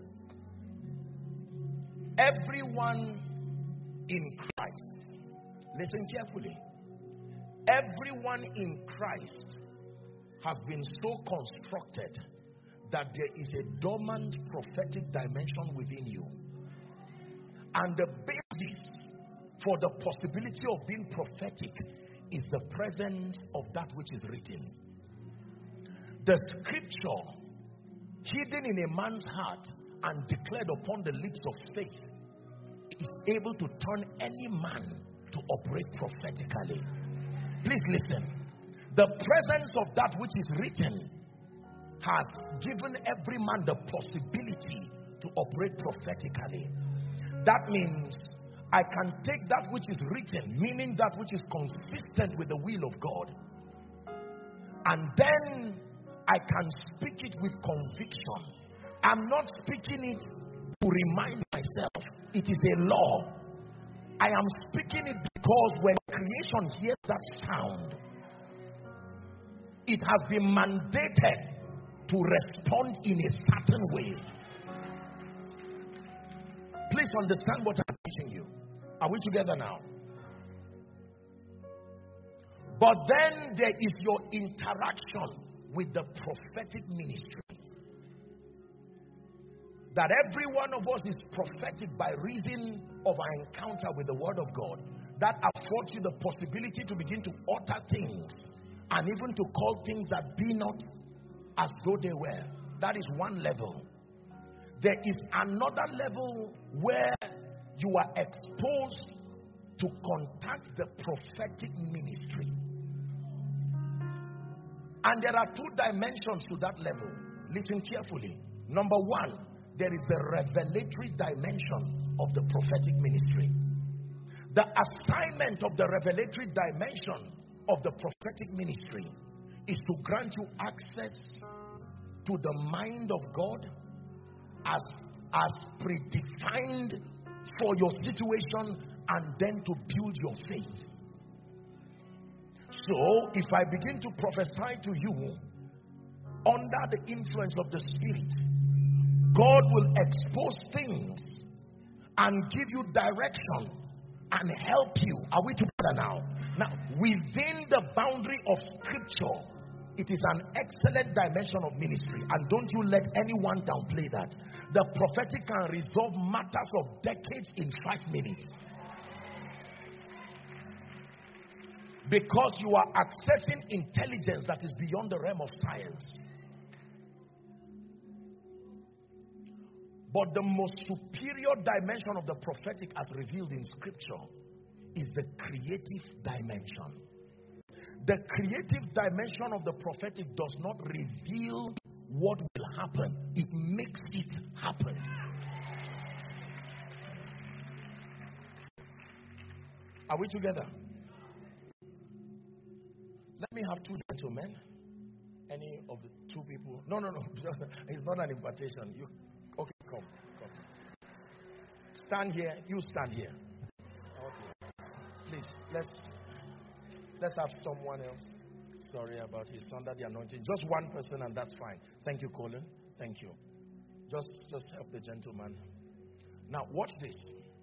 Everyone in Christ, listen carefully. Everyone in Christ has been so constructed that there is a dormant prophetic dimension within you. And the basis for the possibility of being prophetic is the presence of that which is written. The scripture hidden in a man's heart and declared upon the lips of faith is able to turn any man to operate prophetically. Please listen. The presence of that which is written has given every man the possibility to operate prophetically. That means I can take that which is written, meaning that which is consistent with the will of God, and then I can speak it with conviction. I'm not speaking it to remind myself. It is a law. I am speaking it because when creation hears that sound, it has been mandated to respond in a certain way. Please understand what I'm teaching you. Are we together now? But then there is your interaction with the prophetic ministry. That every one of us is prophetic by reason of our encounter with the word of God. That affords you the possibility to begin to utter things and even to call things that be not as though they were. That is one level. There is another level where you are exposed to contact the prophetic ministry. And there are two dimensions to that level. Listen carefully. Number one, there is the revelatory dimension of the prophetic ministry. The assignment of the revelatory dimension of the prophetic ministry is to grant you access to the mind of God as predefined for your situation, and then to build your faith. So, if I begin to prophesy to you under the influence of the Spirit, God will expose things and give you direction and help you. Are we together now? Now, within the boundary of scripture, it is an excellent dimension of ministry, and don't you let anyone downplay that. The prophetic can resolve matters of decades in 5 minutes. Because you are accessing intelligence that is beyond the realm of science. But the most superior dimension of the prophetic as revealed in scripture is the creative dimension. The creative dimension of the prophetic does not reveal what will happen. It makes it happen. Are we together? Let me have 2 gentlemen. Any of the 2 people? No. It's not an invitation. You, okay, come. Stand here. You stand here. Okay. Please, let's have someone else. Sorry about his under the anointing. Just one person, and that's fine. Thank you, Colin. Thank you. Just help the gentleman. Now, watch this.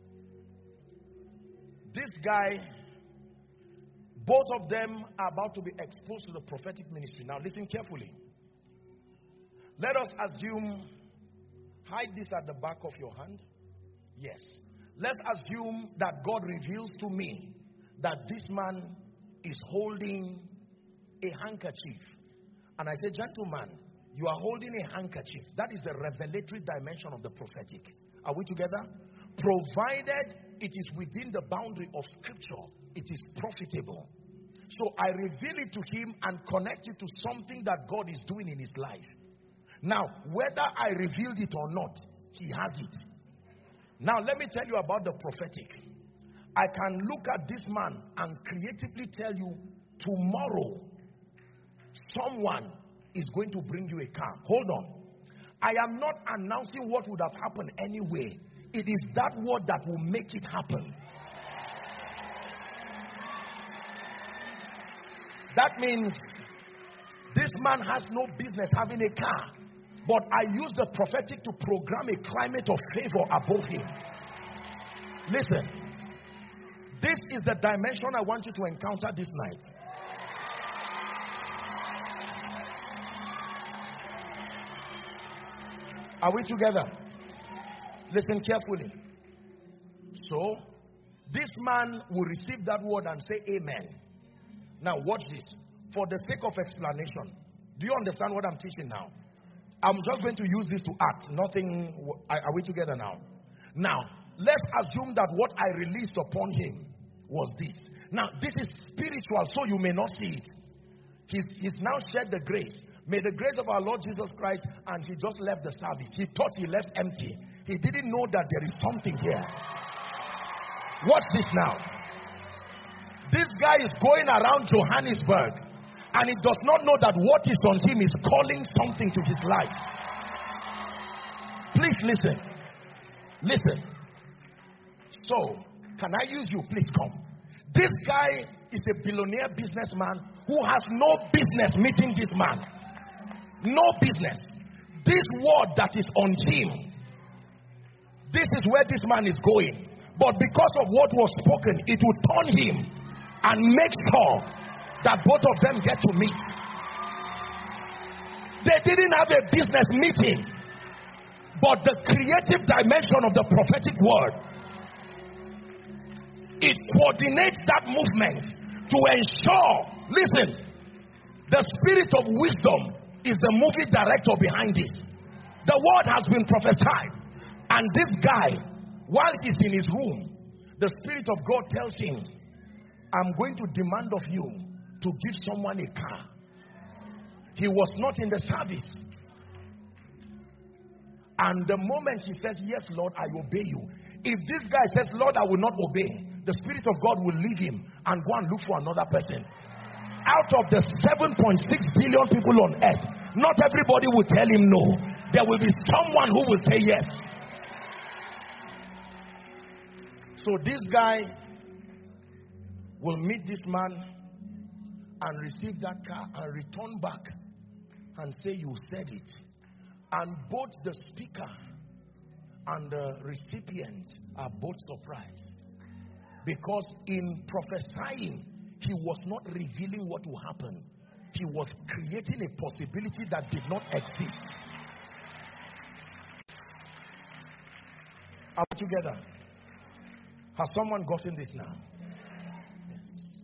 This guy, both of them are about to be exposed to the prophetic ministry. Now, listen carefully. Let us assume, hide this at the back of your hand. Yes. Let's assume that God reveals to me that this man is holding a handkerchief. And I say, gentlemen, you are holding a handkerchief. That is the revelatory dimension of the prophetic. Are we together? Provided it is within the boundary of scripture, it is profitable. So I reveal it to him and connect it to something that God is doing in his life. Now, whether I revealed it or not, he has it. Now, let me tell you about the prophetic. I can look at this man and creatively tell you, tomorrow, someone is going to bring you a car. Hold on. I am not announcing what would have happened anyway. It is that word that will make it happen. That means this man has no business having a car. But I use the prophetic to program a climate of favor above him. Listen. This is the dimension I want you to encounter this night. Are we together? Listen carefully. So, this man will receive that word and say amen. Now watch this. For the sake of explanation, do you understand what I'm teaching now? I'm just going to use this to act. Nothing. Are we together now? Now, let's assume that what I released upon him was this. Now, this is spiritual, so you may not see it. He's now shared the grace. May the grace of our Lord Jesus Christ, and he just left the service. He thought he left empty. He didn't know that there is something here. Watch this now. This guy is going around Johannesburg, and he does not know that what is on him is calling something to his life. Please listen. Listen. So, can I use you? Please come. This guy is a billionaire businessman who has no business meeting this man. No business. This word that is on him, this is where this man is going. But because of what was spoken, it will turn him and make sure that both of them get to meet. They didn't have a business meeting, but the creative dimension of the prophetic word, it coordinates that movement to ensure, listen, the spirit of wisdom is the movie director behind this. The word has been prophesied, and this guy, while he's in his room, the Spirit of God tells him, I'm going to demand of you to give someone a car. He was not in the service. And the moment he says, yes, Lord, I obey you. If this guy says, Lord, I will not obey, the Spirit of God will leave him and go and look for another person. Out of the 7.6 billion people on earth, not everybody will tell him no. There will be someone who will say yes. So this guy will meet this man and receive that car and return back and say, you said it. And both the speaker and the recipient are both surprised. Because in prophesying, he was not revealing what will happen. He was creating a possibility that did not exist. Are we together? Has someone gotten this now? Yes.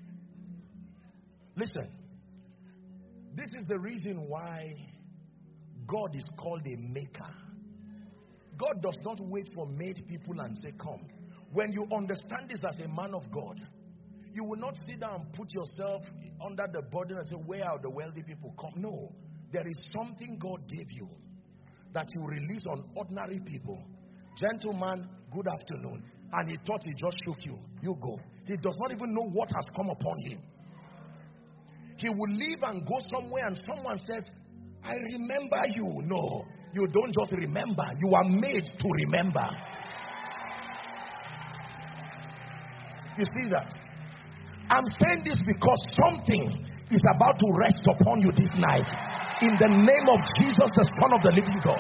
Listen. This is the reason why God is called a maker. God does not wait for made people and say, come. When you understand this as a man of God, you will not sit down and put yourself under the burden and say, where are the wealthy people? Come. No. There is something God gave you that you release on ordinary people. Gentleman, good afternoon. And he thought he just shook you. You go. He does not even know what has come upon him. He will leave and go somewhere and someone says, I remember you. No, you don't just remember. You are made to remember. You see that? I'm saying this because something is about to rest upon you this night. In the name of Jesus, the Son of the living God.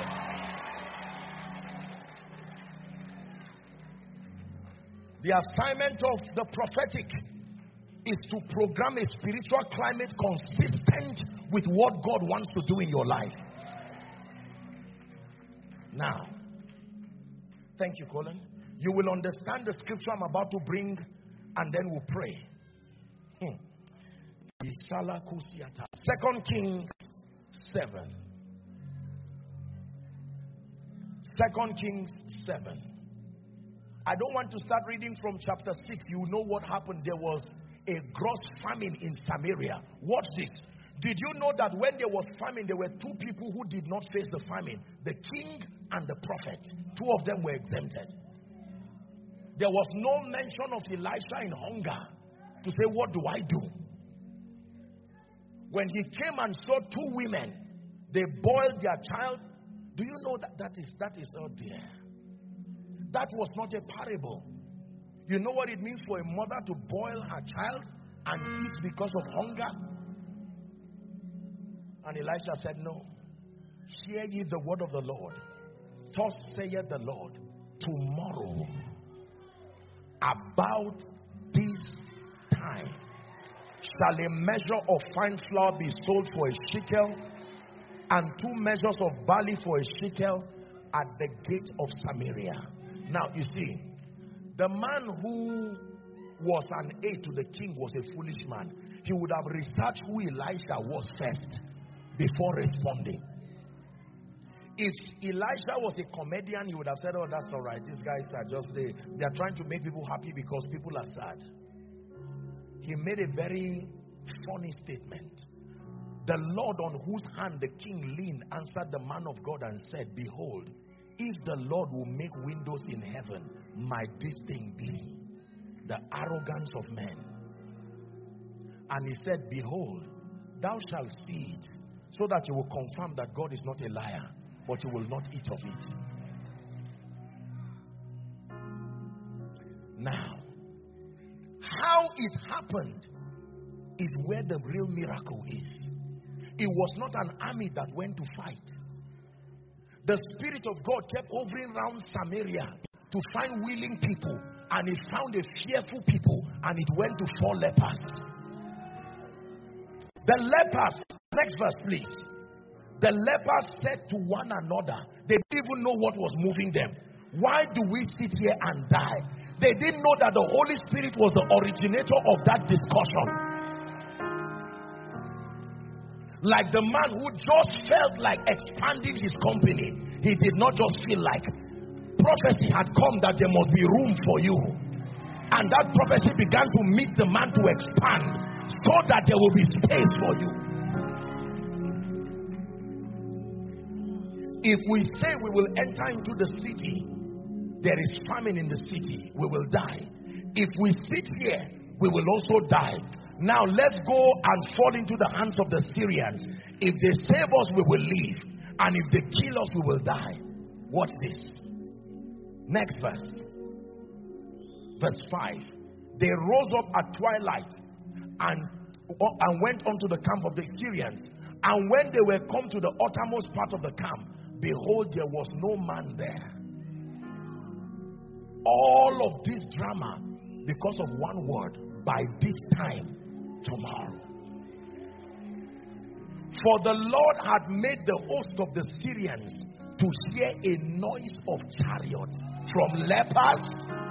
The assignment of the prophetic is to program a spiritual climate consistent with what God wants to do in your life. Now, thank you, Colin. You will understand the scripture I'm about to bring, and then we'll pray. 2 Kings 7. 2 Kings 7. I don't want to start reading from chapter 6. You know what happened. There was a gross famine in Samaria. Watch this. Did you know that when there was famine, there were two people who did not face the famine? The king and the prophet. Two of them were exempted. There was no mention of Elisha in hunger to say, what do I do? When he came and saw two women, they boiled their child. Do you know that is out there? That was not a parable. You know what it means for a mother to boil her child and eat because of hunger? And Elisha said, no. Hear ye the word of the Lord. Thus saith the Lord, tomorrow about this time shall a measure of fine flour be sold for a shekel, and 2 measures of barley for a shekel at the gate of Samaria. Now you see, the man who was an aide to the king was a foolish man. He would have researched who Elisha was first before responding. If Elisha was a comedian, he would have said, oh, that's all right. These guys are just, they are trying to make people happy because people are sad. He made a very funny statement. The Lord on whose hand the king leaned answered the man of God and said, behold, if the Lord will make windows in heaven, might this thing be? The arrogance of men. And he said, behold, thou shalt see it, so that you will confirm that God is not a liar, but you will not eat of it. Now, how it happened is where the real miracle is. It was not an army that went to fight. The Spirit of God kept hovering around Samaria to find willing people, and it found a fearful people, and it went to 4 lepers. The lepers, next verse please. The lepers said to one another, they didn't even know what was moving them. Why do we sit here and die? They didn't know that the Holy Spirit was the originator of that discussion. Like the man who just felt like expanding his company. He did not just feel like. Prophecy had come that there must be room for you. And that prophecy began to meet the man to expand so that there will be space for you. If we say we will enter into the city, there is famine in the city, we will die. If we sit here, we will also die. Now let's go and fall into the hands of the Syrians. If they save us, we will live. And if they kill us, we will die. Watch this. Next verse. Verse 5. They rose up at twilight and went unto the camp of the Syrians. And when they were come to the uttermost part of the camp, behold, there was no man there. All of this drama, because of one word: by this time tomorrow. For the Lord had made the host of the Syrians to hear a noise of chariots from lepers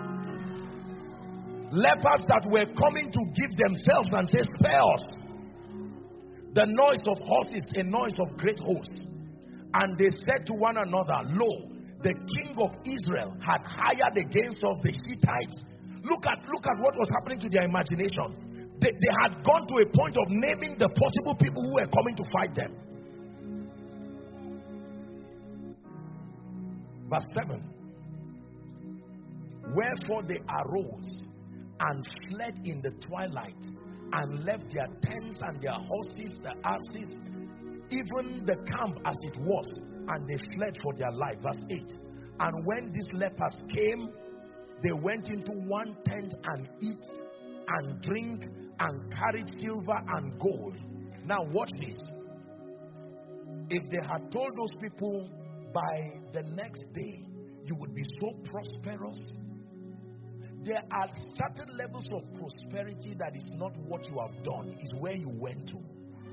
that were coming to give themselves and say, spare us. The noise of horses, a noise of great hosts. And they said to one another, lo, the king of Israel had hired against us the Hittites. Look at what was happening to their imagination. They had gone to a point of naming the possible people who were coming to fight them. Verse 7. Wherefore they arose and fled in the twilight, and left their tents and their horses, the asses, even the camp as it was, and they fled for their life. Verse 8. And when these lepers came, they went into one tent and eat and drink and carried silver and gold. Now watch this. If they had told those people by the next day you would be so prosperous, there are certain levels of prosperity that is not what you have done, is where you went to.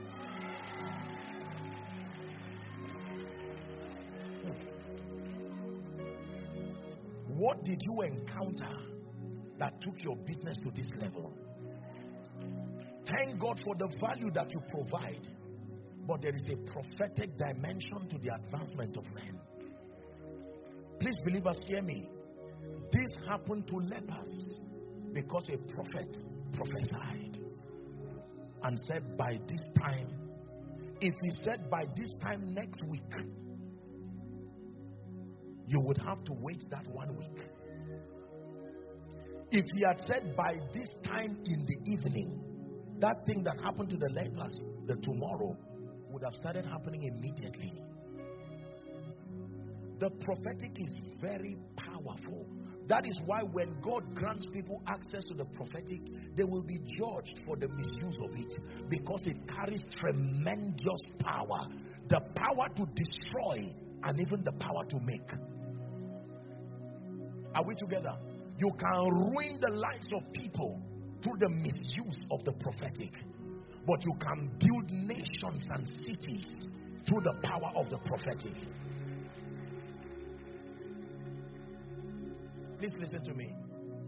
What did you encounter that took your business to this level? Thank God for the value that you provide, but there is a prophetic dimension to the advancement of men. Please, believers, hear me. This happened to lepers because a prophet prophesied and said, by this time, if he said by this time next week, you would have to wait that 1 week. If he had said by this time in the evening, that thing that happened to the lepers, the tomorrow, would have started happening immediately. The prophetic is very powerful. That is why when God grants people access to the prophetic, they will be judged for the misuse of it, because it carries tremendous power. The power to destroy and even the power to make. Are we together? You can ruin the lives of people through the misuse of the prophetic, but you can build nations and cities through the power of the prophetic. Please listen to me.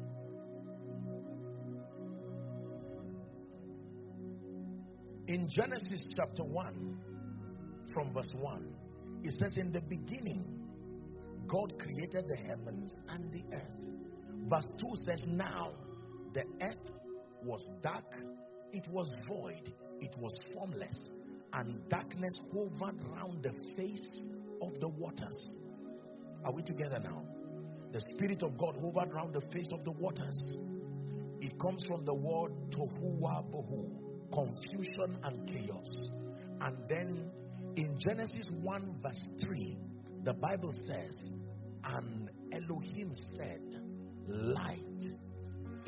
In Genesis chapter 1, from verse 1, it says, in the beginning, God created the heavens and the earth. Verse 2 says, now the earth was dark, it was void, it was formless, and darkness hovered round the face of the waters. Are we together now? The Spirit of God hovered round the face of the waters. It comes from the word tohu wa bohu, confusion and chaos. And then in Genesis 1 verse 3, the Bible says, and Elohim said, light be.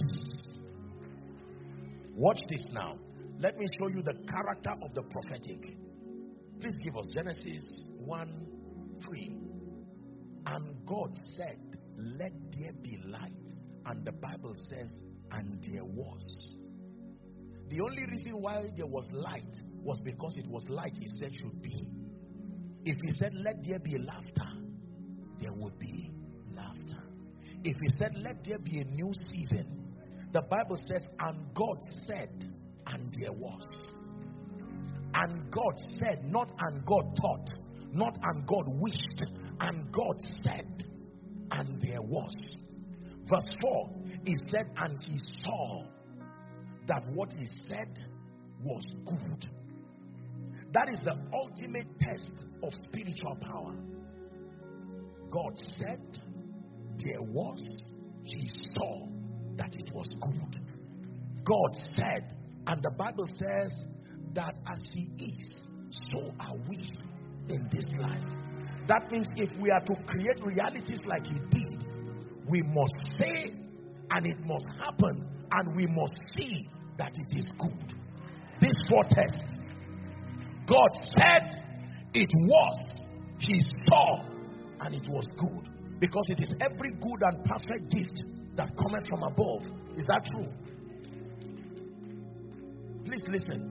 Watch this now. Let me show you the character of the prophetic. Please give us Genesis 1:3. And God said, let there be light. And the Bible says, and there was. The only reason why there was light was because it was light he said should be. If he said, let there be laughter, there would be laughter. If he said, let there be a new season, the Bible says, and God said, and there was. And God said, not and God thought, not and God wished, and God said, and there was. Verse 4, he said, and he saw that what he said was good. That is the ultimate test of spiritual power. God said, there was, he saw that it was good. God said, and the Bible says that as he is, so are we in this life. That means if we are to create realities like he did, we must say, and it must happen, and we must see that it is good. This foretaste, God said it was, he saw, and it was good. Because it is every good and perfect gift that cometh from above. Is that true? Please listen.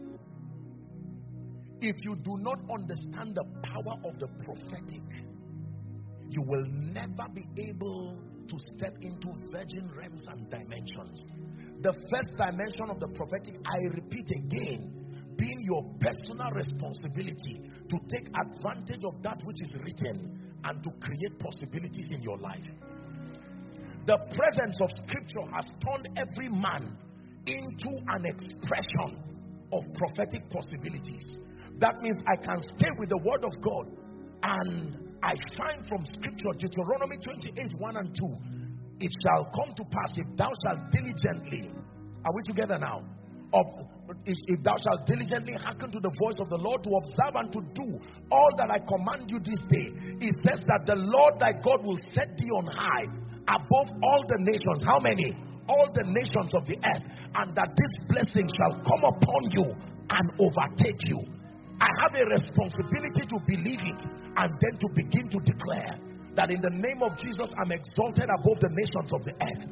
If you do not understand the power of the prophetic, you will never be able to step into virgin realms and dimensions. The first dimension of the prophetic, I repeat again, being your personal responsibility to take advantage of that which is written and to create possibilities in your life. The presence of scripture has turned every man into an expression of prophetic possibilities. That means I can stay with the word of God, and I find from scripture, Deuteronomy 28:1 and 2, it shall come to pass if thou shalt diligently, are we together now? If thou shalt diligently hearken to the voice of the Lord, to observe and to do all that I command you this day, it says that the Lord thy God will set thee on high above all the nations. How many? All the nations of the earth. And that this blessing shall come upon you and overtake you. I have a responsibility to believe it and then to begin to declare that in the name of Jesus, I'm exalted above the nations of the earth.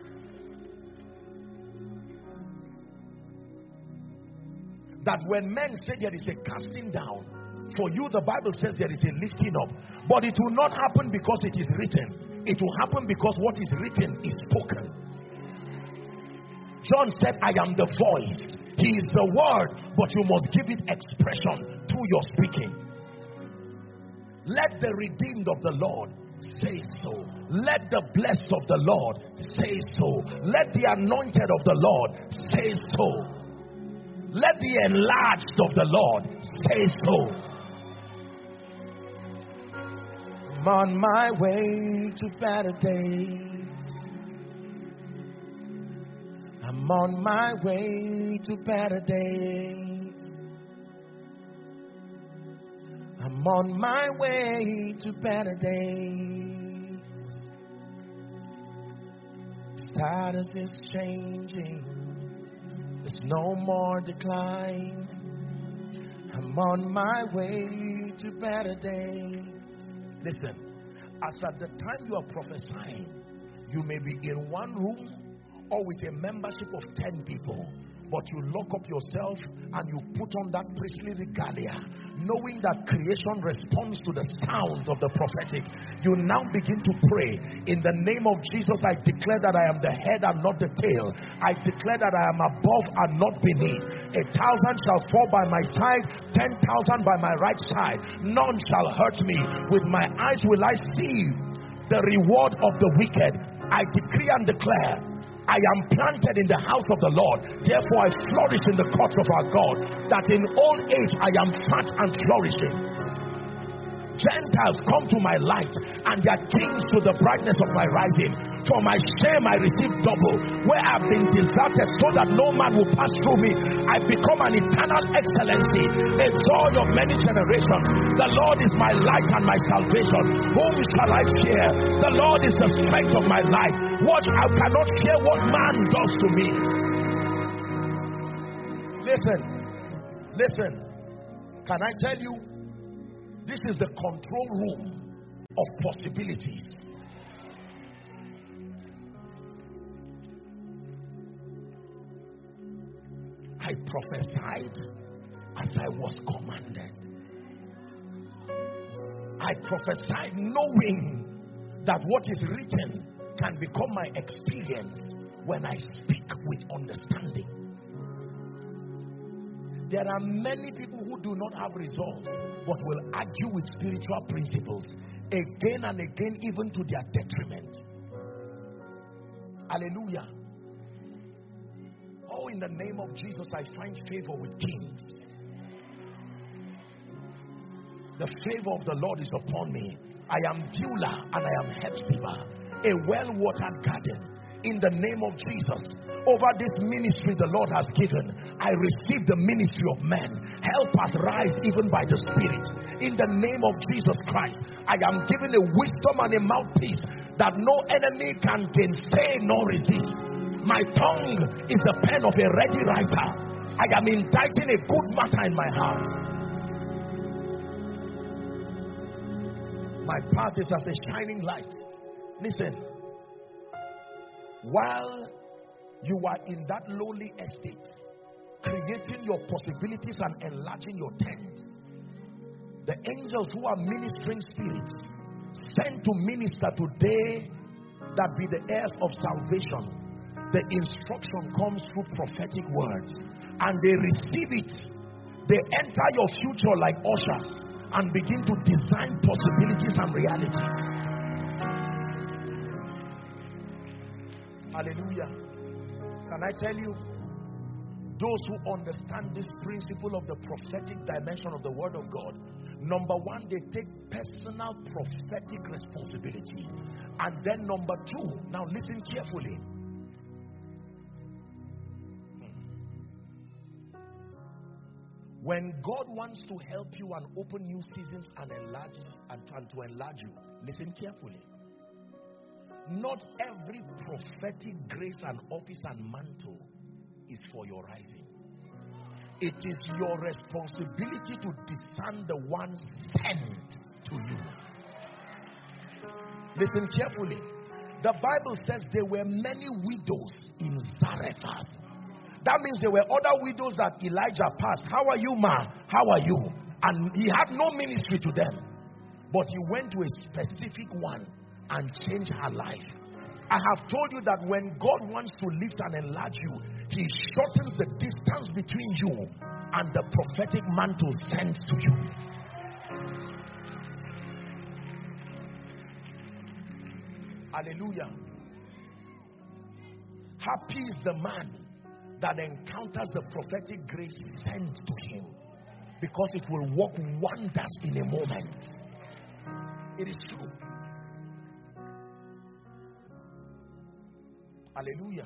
That when men say there is a casting down, for you the Bible says there is a lifting up. But it will not happen because it is written. It will happen because what is written is spoken. John said, I am the voice. He is the word, but you must give it expression through your speaking. Let the redeemed of the Lord say so. Let the blessed of the Lord say so. Let the anointed of the Lord say so. Let the enlarged of the Lord say so. I'm on my way to better days. I'm on my way to better days. I'm on my way to better days. Status is changing. There's no more decline. I'm on my way to better days. Listen, as at the time you are prophesying, you may be in one room or with a membership of 10 people, but you lock up yourself and you put on that priestly regalia, knowing that creation responds to the sound of the prophetic. You now begin to pray. In the name of Jesus, I declare that I am the head and not the tail. I declare that I am above and not beneath. 1,000 shall fall by my side, 10,000 by my right side. None shall hurt me. With my eyes will I see the reward of the wicked. I decree and declare, I am planted in the house of the Lord, therefore I flourish in the courts of our God, that in old age I am fat and flourishing. Gentiles come to my light, and their kings to the brightness of my rising. For my shame I receive double. Where I've been deserted so that no man will pass through me, I become an eternal excellency, a joy of many generations. The Lord is my light and my salvation. Whom shall I fear? The Lord is the strength of my life. Watch, I cannot fear what man does to me. Listen. Can I tell you? This is the control room of possibilities. I prophesied as I was commanded. I prophesied knowing that what is written can become my experience when I speak with understanding. There are many people who do not have results, but will argue with spiritual principles again and again, even to their detriment. Hallelujah. Oh, in the name of Jesus, I find favor with kings. The favor of the Lord is upon me. I am Beulah and I am Hephzibah, a well-watered garden. In the name of Jesus, over this ministry the Lord has given, I receive the ministry of men. Help us rise even by the Spirit. In the name of Jesus Christ, I am given a wisdom and a mouthpiece that no enemy can gainsay nor resist. My tongue is the pen of a ready writer. I am inditing a good matter in my heart. My path is as a shining light. Listen. while you are in that lowly estate, creating your possibilities and enlarging your tent, the angels who are ministering spirits sent to minister today that be the heirs of salvation, the instruction comes through prophetic words, and they receive it. They enter your future like ushers and begin to design possibilities and realities. Hallelujah. Can I tell you, those who understand this principle of the prophetic dimension of the word of God, number one, they take personal prophetic responsibility. And then number two, now listen carefully. When God wants to help you and open new seasons and enlarge and to enlarge you, listen carefully. Not every prophetic grace and office and mantle is for your rising. It is your responsibility to discern the one sent to you. Listen carefully. The Bible says there were many widows in Zarephath. That means there were other widows that Elijah passed. How are you, ma? How are you? And he had no ministry to them. But he went to a specific one and changed her life. I have told you that when God wants to lift and enlarge you, he shortens the distance between you and the prophetic mantle sent to you. Hallelujah. Happy is the man that encounters the prophetic grace sent to him, because it will work wonders in a moment. It is true. Hallelujah.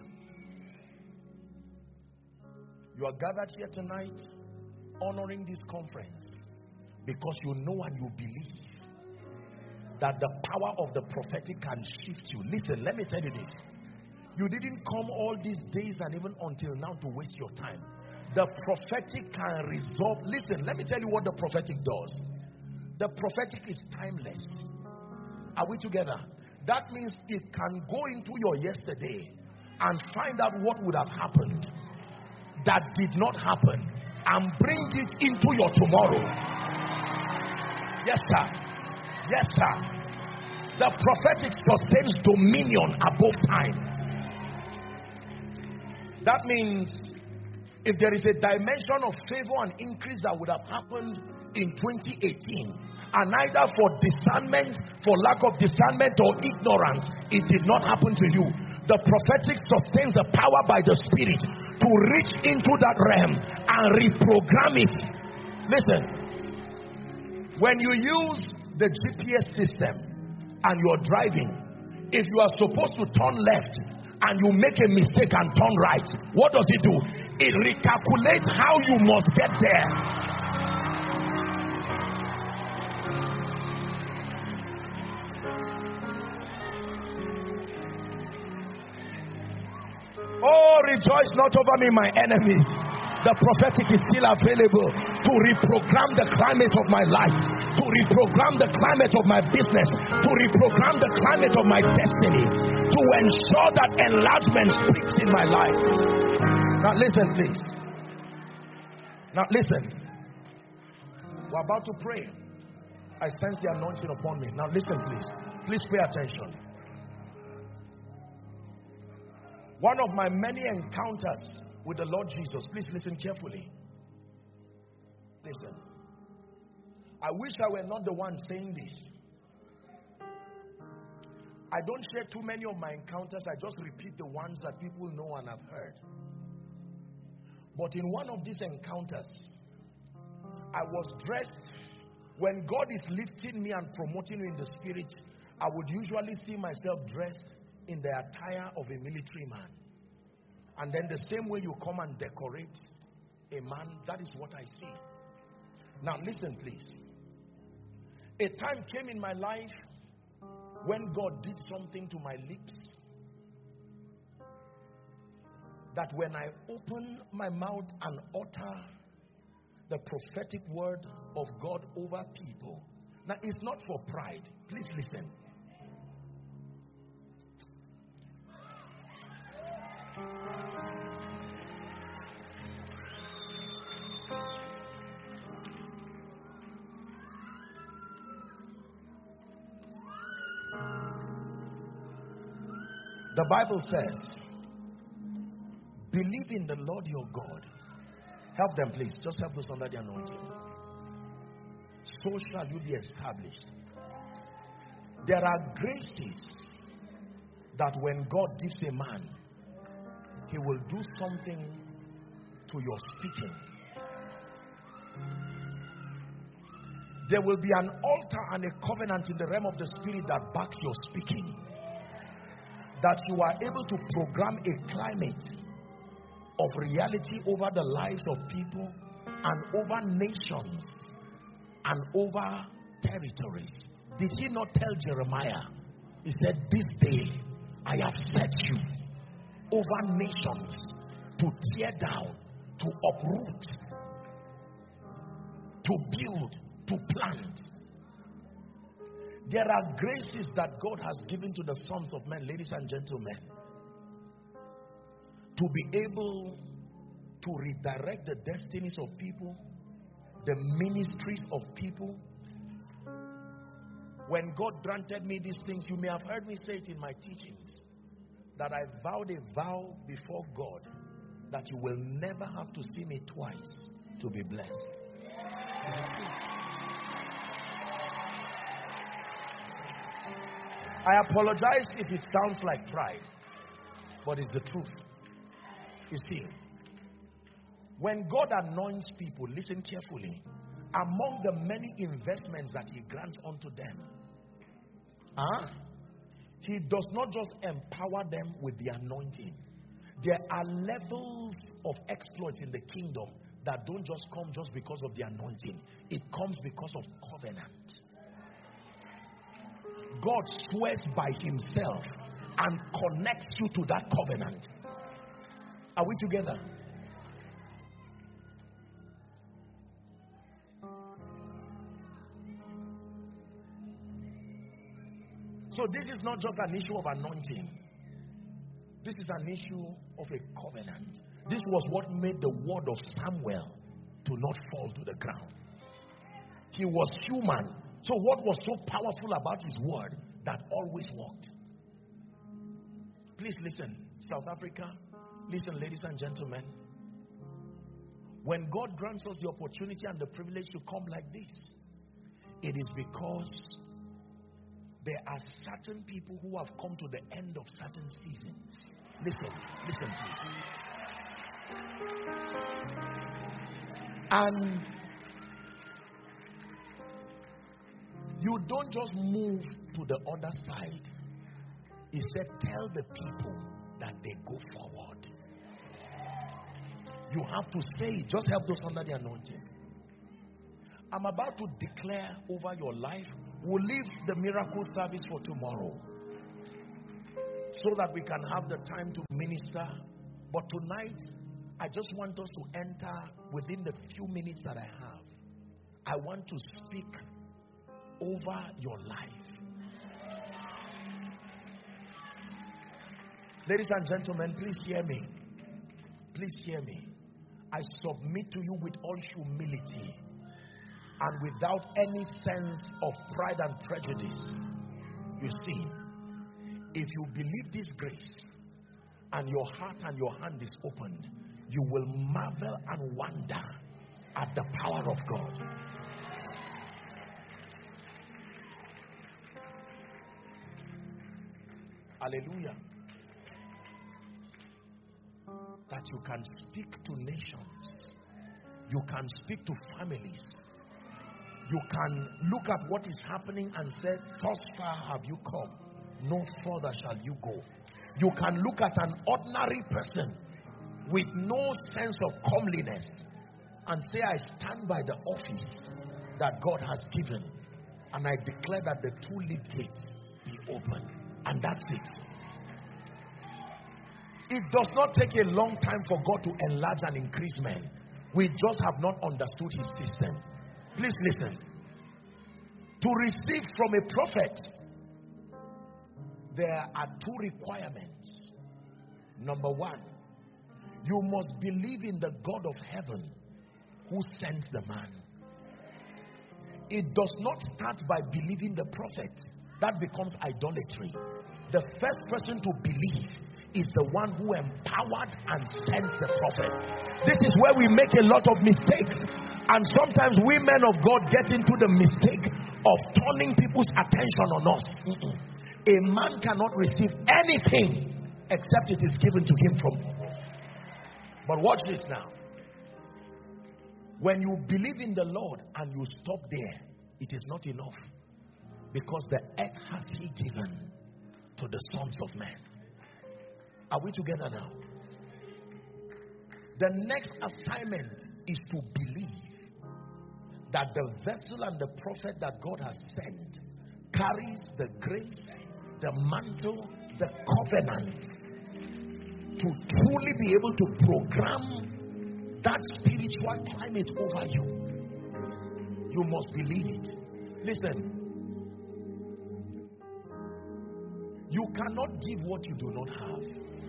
You are gathered here tonight honoring this conference because you know and you believe that the power of the prophetic can shift you. Listen, let me tell you this. You didn't come all these days and even until now to waste your time. The prophetic can resolve. Listen, let me tell you what the prophetic does. The prophetic is timeless. Are we together? That means it can go into your yesterday and find out what would have happened that did not happen and bring it into your tomorrow. Yes, sir. Yes, sir. The prophetic sustains dominion above time. That means if there is a dimension of favor and increase that would have happened in 2018, and either for discernment, for lack of discernment or ignorance, it did not happen to you, the prophetic sustains the power by the Spirit to reach into that realm and reprogram it. Listen, when you use the GPS system and you're driving, if you are supposed to turn left and you make a mistake and turn right, what does it do? It recalculates how you must get there. Oh, rejoice not over me, my enemies. The prophetic is still available to reprogram the climate of my life, to reprogram the climate of my business, to reprogram the climate of my destiny, to ensure that enlargement speaks in my life. Now listen, please. Now listen. We're about to pray. I sense the anointing upon me. Now listen, please. Please pay attention. One of my many encounters with the Lord Jesus, please listen carefully. Listen. I wish I were not the one saying this. I don't share too many of my encounters. I just repeat the ones that people know and have heard. But in one of these encounters, I was dressed. When God is lifting me and promoting me in the spirit, I would usually see myself dressed in the attire of a military man. And then the same way you come and decorate a man, that is what I see. Now listen, please. A time came in my life when God did something to my lips, that when I open my mouth and utter the prophetic word of God over people, now it's not for pride. Please listen. The Bible says, believe in the Lord your God. Help them, please. Just help those under the anointing. So shall you be established. There are graces that when God gives a man, he will do something to your speaking. There will be an altar and a covenant in the realm of the spirit that backs your speaking. That you are able to program a climate of reality over the lives of people and over nations and over territories. Did he not tell Jeremiah? He said, this day I have set you over nations to tear down, to uproot, to build, to plant. There are graces that God has given to the sons of men, ladies and gentlemen, to be able to redirect the destinies of people, the ministries of people. When God granted me these things, you may have heard me say it in my teachings, that I vowed a vow before God that you will never have to see me twice to be blessed. I apologize if it sounds like pride, but it's the truth. You see, when God anoints people, listen carefully, among the many investments that he grants unto them, he does not just empower them with the anointing. There are levels of exploits in the kingdom that don't just come just because of the anointing. It comes because of covenant. God swears by himself and connects you to that covenant. Are we together? So this is not just an issue of anointing. This is an issue of a covenant. This was what made the word of Samuel to not fall to the ground. He was human. So what was so powerful about his word that always worked? Please listen, South Africa. Listen, ladies and gentlemen. When God grants us the opportunity and the privilege to come like this, it is because there are certain people who have come to the end of certain seasons. Listen, please. And you don't just move to the other side. He said, tell the people that they go forward. You have to say it. Just help those under the anointing. I'm about to declare over your life. We'll leave the miracle service for tomorrow so that we can have the time to minister. But tonight, I just want us to enter within the few minutes that I have. I want to speak over your life. Ladies and gentlemen, please hear me. Please hear me. I submit to you with all humility and without any sense of pride and prejudice. You see, if you believe this grace and your heart and your hand is opened, you will marvel and wonder at the power of God. Hallelujah. That you can speak to nations. You can speak to families. You can look at what is happening and say, thus far have you come, no further shall you go. You can look at an ordinary person with no sense of comeliness and say, I stand by the office that God has given, and I declare that the two lead gates be open. And that's it. It does not take a long time for God to enlarge and increase men. We just have not understood his system. Please listen. To receive from a prophet, there are two requirements. Number one, you must believe in the God of heaven who sends the man. It does not start by believing the prophet. That becomes idolatry. The first person to believe is the one who empowered and sends the prophet. This is where we make a lot of mistakes. And sometimes we men of God get into the mistake of turning people's attention on us. A man cannot receive anything except it is given to him from God. But watch this now. When you believe in the Lord and you stop there, it is not enough. Because the earth has he given to the sons of men. Are we together now? The next assignment is to believe that the vessel and the prophet that God has sent carries the grace, the mantle, the covenant to truly be able to program that spiritual climate over you. You must believe it. Listen, you cannot give what you do not have.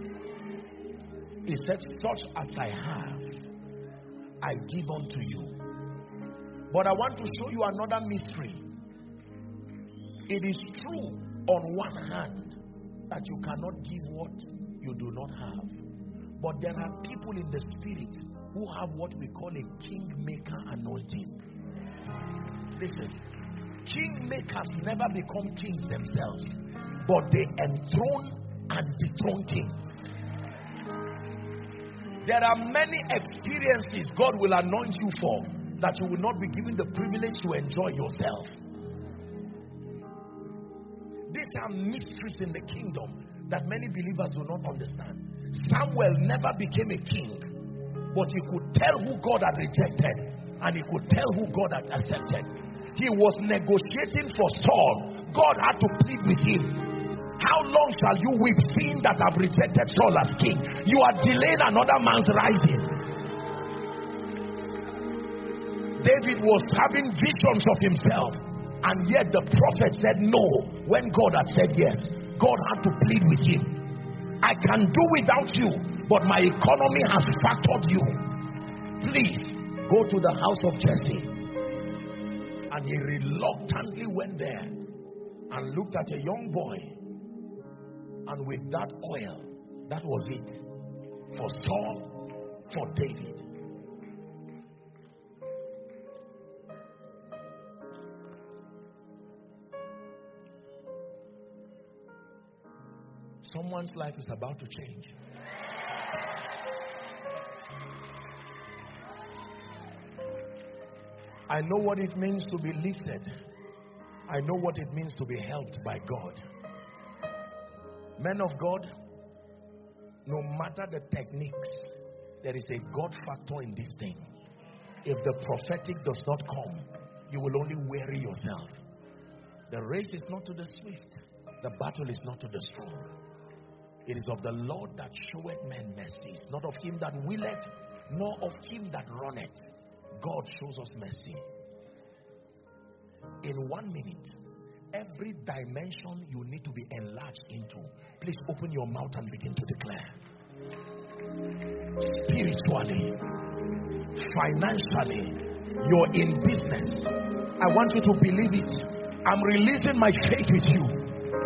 He said, such as I have, I give unto you. But I want to show you another mystery. It is true on one hand that you cannot give what you do not have. But there are people in the spirit who have what we call a kingmaker anointing. Listen, kingmakers never become kings themselves, but they enthrone and dethrone kings. There are many experiences God will anoint you for that you will not be given the privilege to enjoy yourself. These are mysteries in the kingdom that many believers do not understand. Samuel never became a king, but he could tell who God had rejected and he could tell who God had accepted. He was negotiating for Saul. God had to plead with him. How long shall you weep, seeing that I've rejected Saul as king? You are delaying another man's rising. David was having visions of himself, and yet the prophet said no when God had said yes. God had to plead with him. I can do without you, but my economy has factored you. Please go to the house of Jesse. And he reluctantly went there and looked at a young boy. And with that oil, that was it. For Saul, for David. Someone's life is about to change. I know what it means to be lifted. I know what it means to be helped by God. Men of God, no matter the techniques, there is a God factor in this thing. If the prophetic does not come, you will only weary yourself. The race is not to the swift. The battle is not to the strong. It is of the Lord that showeth men mercy. It's not of him that willeth, nor of him that runneth. God shows us mercy. In 1 minute, every dimension you need to be enlarged into, please open your mouth and begin to declare. Spiritually, financially, you're in business. I want you to believe it. I'm releasing my faith with you.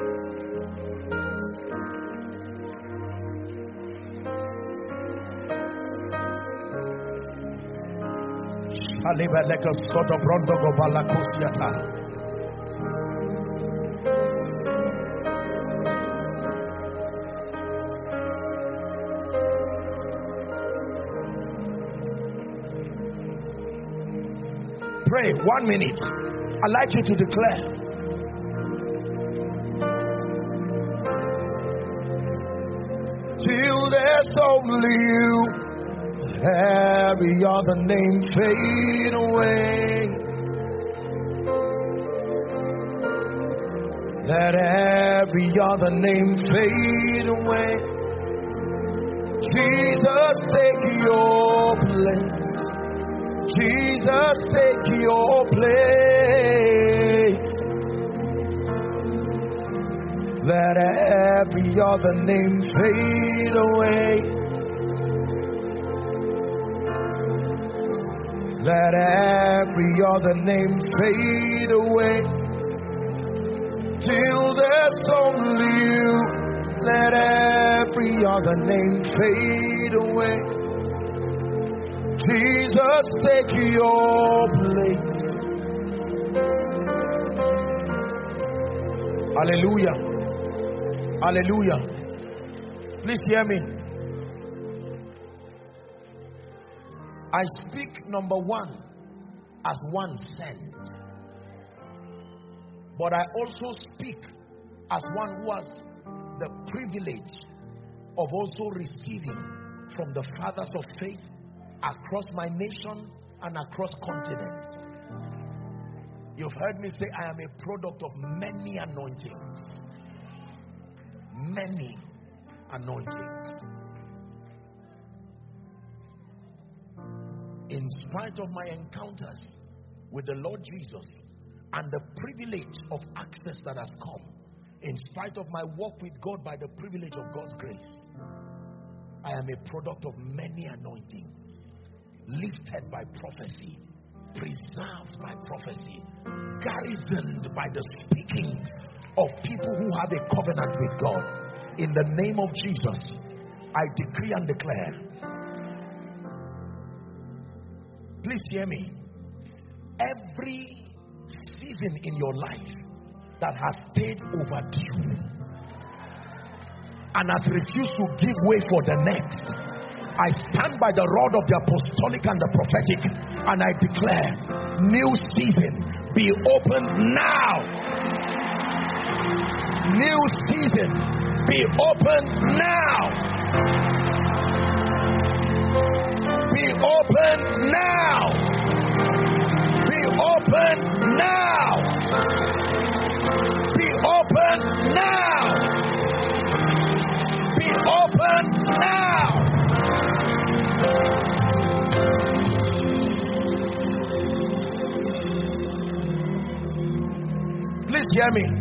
Pray 1 minute. I'd like you to declare. Till there's only you, every other name fade away. Let every other name fade away. Jesus, take your place. Jesus, take your place. Let every other name fade away. Let every other name fade away. Till there's only you, every other name fade away. Jesus, take your place. Hallelujah. Hallelujah. Please hear me. I speak, number one, as one sent. But I also speak as one who has the privilege of also receiving from the fathers of faith across my nation and across continents. You've heard me say I am a product of many anointings. Many anointings. In spite of my encounters with the Lord Jesus and the privilege of access that has come, in spite of my walk with God by the privilege of God's grace, I am a product of many anointings, lifted by prophecy, preserved by prophecy, garrisoned by the speakings of people who have a covenant with God. In the name of Jesus, I decree and declare. Please hear me. Every season in your life that has stayed overdue and has refused to give way for the next, I stand by the rod of the apostolic and the prophetic, and I declare, new season, be opened now. New season, be opened now. Be opened now. Be opened now. Be opened now. Be opened now. Please hear me.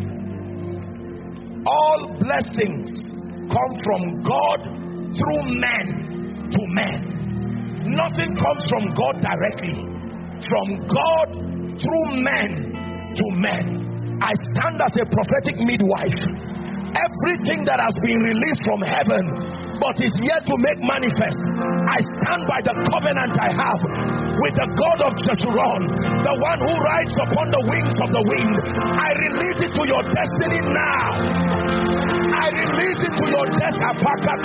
All blessings come from God through men to men. Nothing comes from God directly. From God through men to men. I stand as a prophetic midwife. Everything that has been released from heaven but is yet to make manifest, I stand by the covenant I have with the God of Jeshurun, the one who rides upon the wings of the wind. I release it to your destiny now. I release it to your destiny.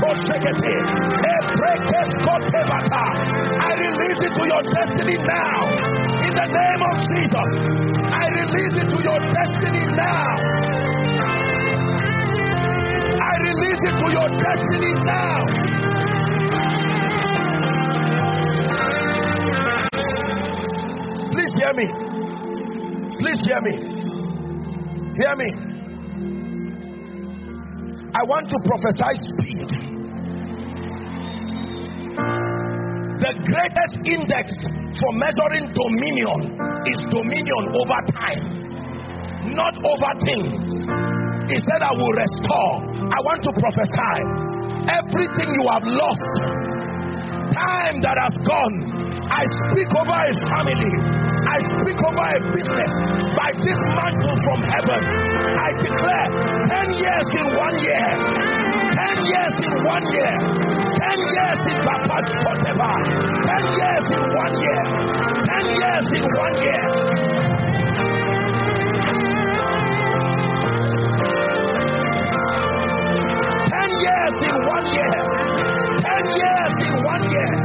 I release it to your destiny now. In the name of Jesus, I release it to your destiny now. I release it to your destiny now. Please hear me. Please hear me. Hear me. I want to prophesy speed. The greatest index for measuring dominion is dominion over time, not over things. He said, I will restore. I want to prophesy. Everything you have lost, time that has gone, I speak over a family. I speak over a business. By this mantle from heaven, I declare 10 years in 1 year. 10 years in 1 year. 10 years in Papa's whatever. 10 years in 1 year. 10 years in 1 year. 10 years in 1 year. 10 years in 1 year.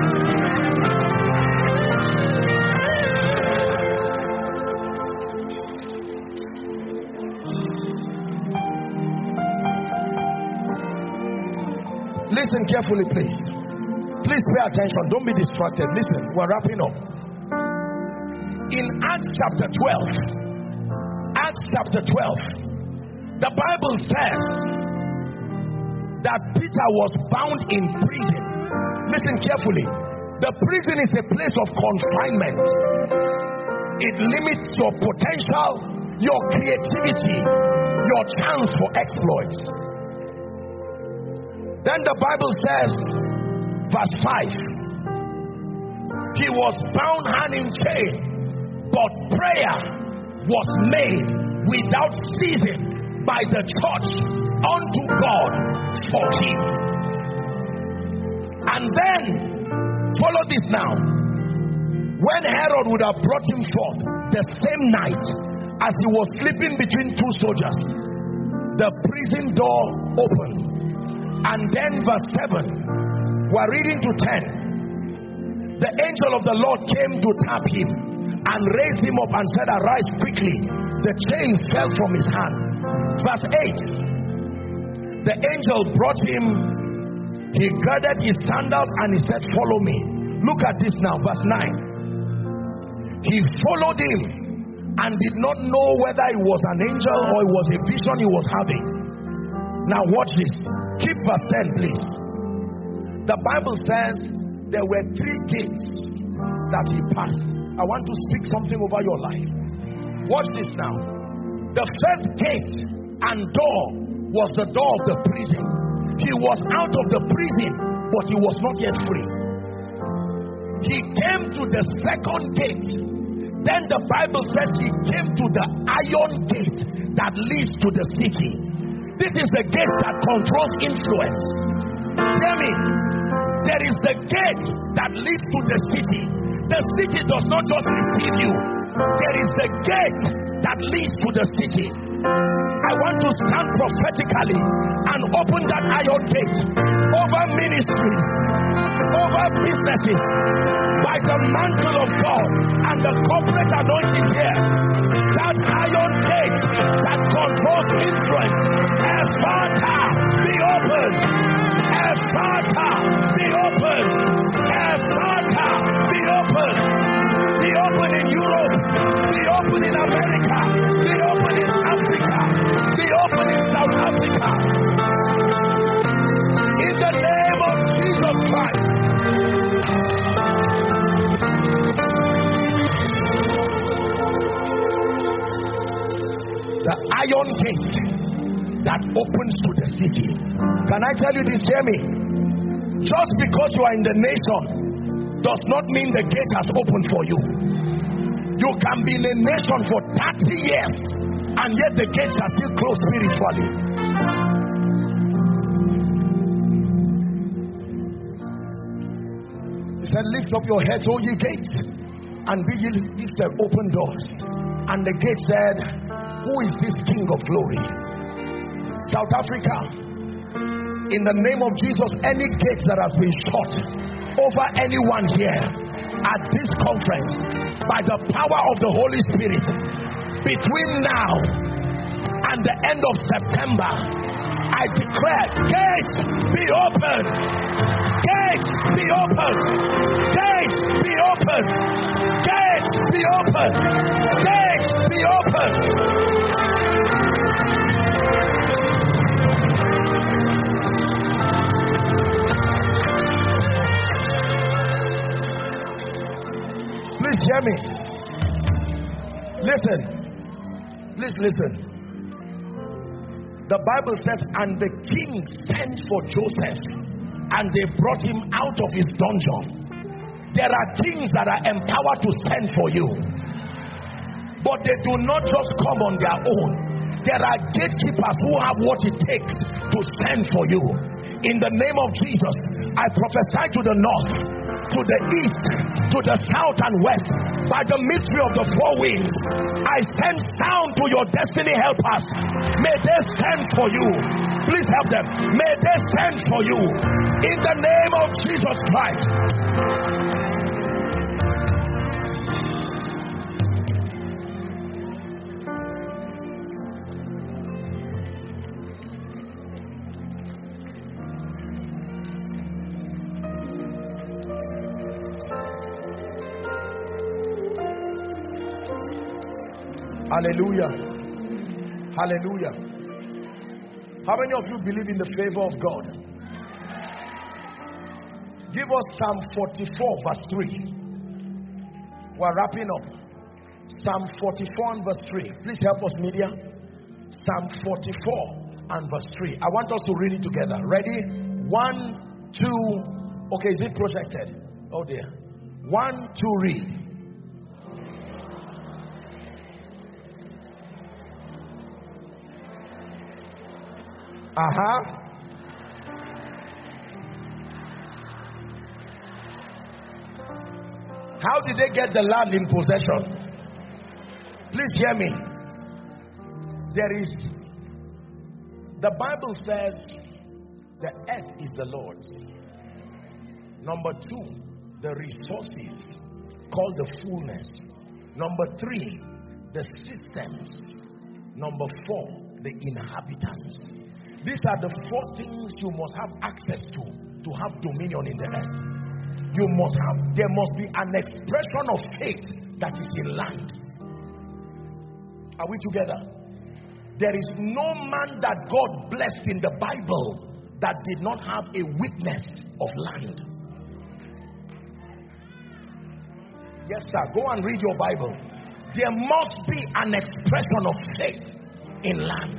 Listen carefully, please. Please pay attention. Don't be distracted. Listen, we're wrapping up. In Acts chapter 12, Acts chapter 12, the Bible says that Peter was bound in prison. Listen carefully. The prison is a place of confinement. It limits your potential, your creativity, your chance for exploits. Then the Bible says, verse 5, he was bound hand in chain, but prayer was made without ceasing by the church unto God for him. And then, follow this now. When Herod would have brought him forth the same night, as he was sleeping between two soldiers, the prison door opened. And then verse 7, we're reading to 10. The angel of the Lord came to tap him and raised him up and said, arise quickly. The chains fell from his hand. Verse 8, the angel brought him, he girded his sandals and he said, follow me. Look at this now, verse 9. He followed him and did not know whether it was an angel or it was a vision he was having. Now watch this. Keep verse 10 please. The Bible says there were 3 gates that he passed. I want to speak something over your life. Watch this now. The first gate and door was the door of the prison. He was out of the prison, but he was not yet free. He came to the second gate. Then the Bible says he came to the iron gate that leads to the city. This is the gate that controls influence. Hear me. There is the gate that leads to the city. The city does not just receive you. There is the gate that leads to the city. I want to stand prophetically and open that iron gate over ministries, over businesses, by the mantle of God and the corporate anointing here. That iron gate that controls influence. Ephata, be open. Ephata, be open. Ephata, be open. Be open in Europe. Be open in America. Be open in Africa. Be open in South Africa. In the name of Jesus Christ. The iron gate that opens to the city. Can I tell you this? Hear me. Just because you are in the nation does not mean the gate has opened for you. You can be in a nation for 30 years and yet the gates are still closed spiritually. He said, lift up your heads, O ye gates, and be ye lifted, open doors. And the gate said, who is this King of glory? South Africa, in the name of Jesus, any gate that has been shut over anyone here at this conference, by the power of the Holy Spirit, between now and the end of September, I declare, gates be open. Gates be open. Gates be open. Gates be open. Gates be open. Please hear me. Listen. Please listen. The Bible says, and the king sent for Joseph, and they brought him out of his dungeon. There are kings that are empowered to send for you, but they do not just come on their own. There are gatekeepers who have what it takes to send for you. In the name of Jesus, I prophesy to the north, to the east, to the south and west, by the mystery of the 4 winds, I send sound to your destiny helpers. May they send for you. Please help them. May they send for you. In the name of Jesus Christ. Hallelujah. Hallelujah. How many of you believe in the favor of God? Give us Psalm 44 verse 3. We're wrapping up. Psalm 44 and verse 3. Please help us, media. Psalm 44 and verse 3. I want us to read it together. Ready? 1, 2. Okay, is it projected? Oh dear. 1, 2, read. How did they get the land in possession? Please hear me. The Bible says the earth is the Lord's. Number 2, the resources called the fullness. Number 3, the systems. Number 4, the inhabitants. These are the 4 things you must have access to have dominion in the earth. There must be an expression of faith that is in land. Are we together? There is no man that God blessed in the Bible that did not have a witness of land. Yes, sir. Go and read your Bible. There must be an expression of faith in land.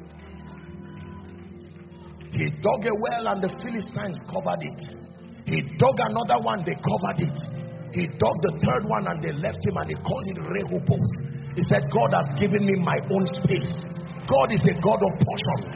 He dug a well and the Philistines covered it. He dug another one, they covered it. He dug the 3rd one and they left him, and they called it Rehoboth. He said, God has given me my own space. God is a God of portions.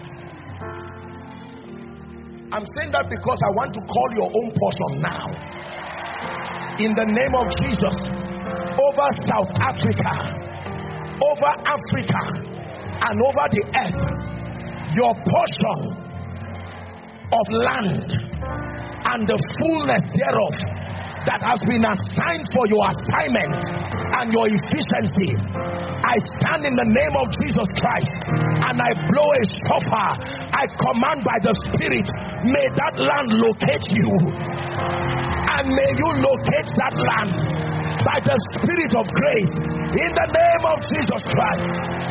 I'm saying that because I want to call your own portion now. In the name of Jesus, over South Africa, over Africa, and over the earth, your portion of land and the fullness thereof that has been assigned for your assignment and your efficiency, I stand in the name of Jesus Christ and I blow a shofar. I command by the Spirit, may that land locate you, and may you locate that land by the Spirit of grace in the name of Jesus Christ.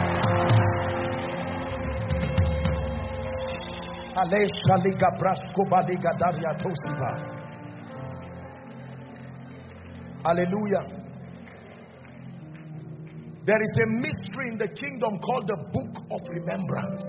Hallelujah. There is a mystery in the kingdom called the Book of Remembrance.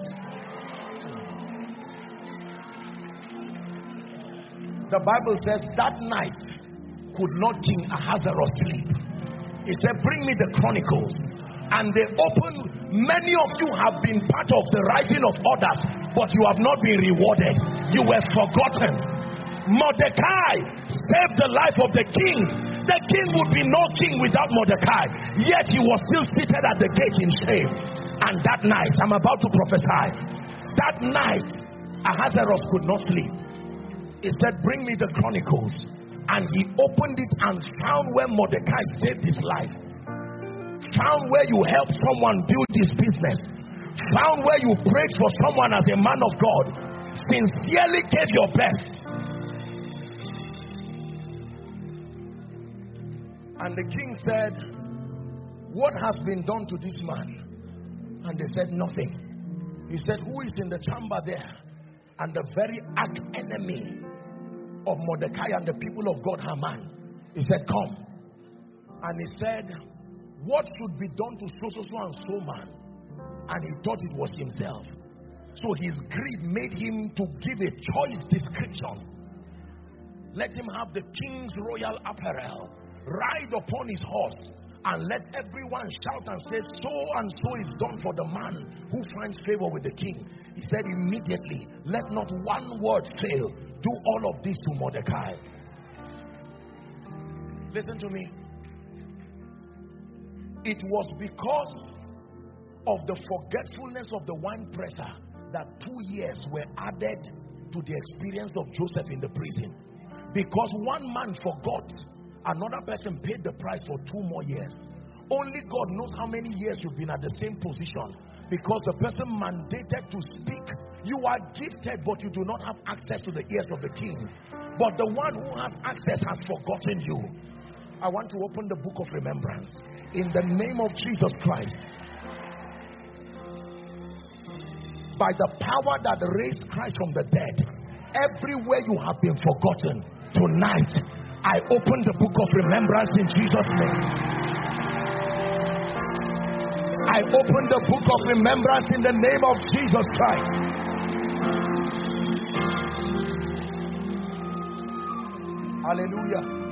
The Bible says that night could not King Ahasuerus sleep. He said, bring me the chronicles. And they opened. Many of you have been part of the rising of others, but you have not been rewarded. You were forgotten. Mordecai saved the life of the king. The king would be no king without Mordecai, yet he was still seated at the gate in shame. And that night, I'm about to prophesy, that night Ahasuerus could not sleep. He said, bring me the chronicles. And he opened it and found where Mordecai saved his life, found where you helped someone build his business, found where you prayed for someone as a man of God, sincerely gave your best. And the king said, what has been done to this man? And they said, nothing. He said, who is in the chamber there? And the very arch enemy of Mordecai and the people of God, Haman, he said, come. And he said, what should be done to so and so man? And he thought it was himself. So his greed made him to give a choice description. Let him have the king's royal apparel, ride upon his horse, and let everyone shout and say, so and so is done for the man who finds favor with the king. He said, immediately, let not one word fail. Do all of this to Mordecai. Listen to me. It was because of the forgetfulness of the wine presser that 2 years were added to the experience of Joseph in the prison. Because one man forgot, another person paid the price for 2 more years. Only God knows how many years you've been at the same position, because the person mandated to speak. You are gifted, but you do not have access to the ears of the king. But the one who has access has forgotten you. I want to open the book of remembrance in the name of Jesus Christ. By the power that raised Christ from the dead, everywhere you have been forgotten, tonight I open the book of remembrance in Jesus' name. I open the book of remembrance in the name of Jesus Christ. Hallelujah.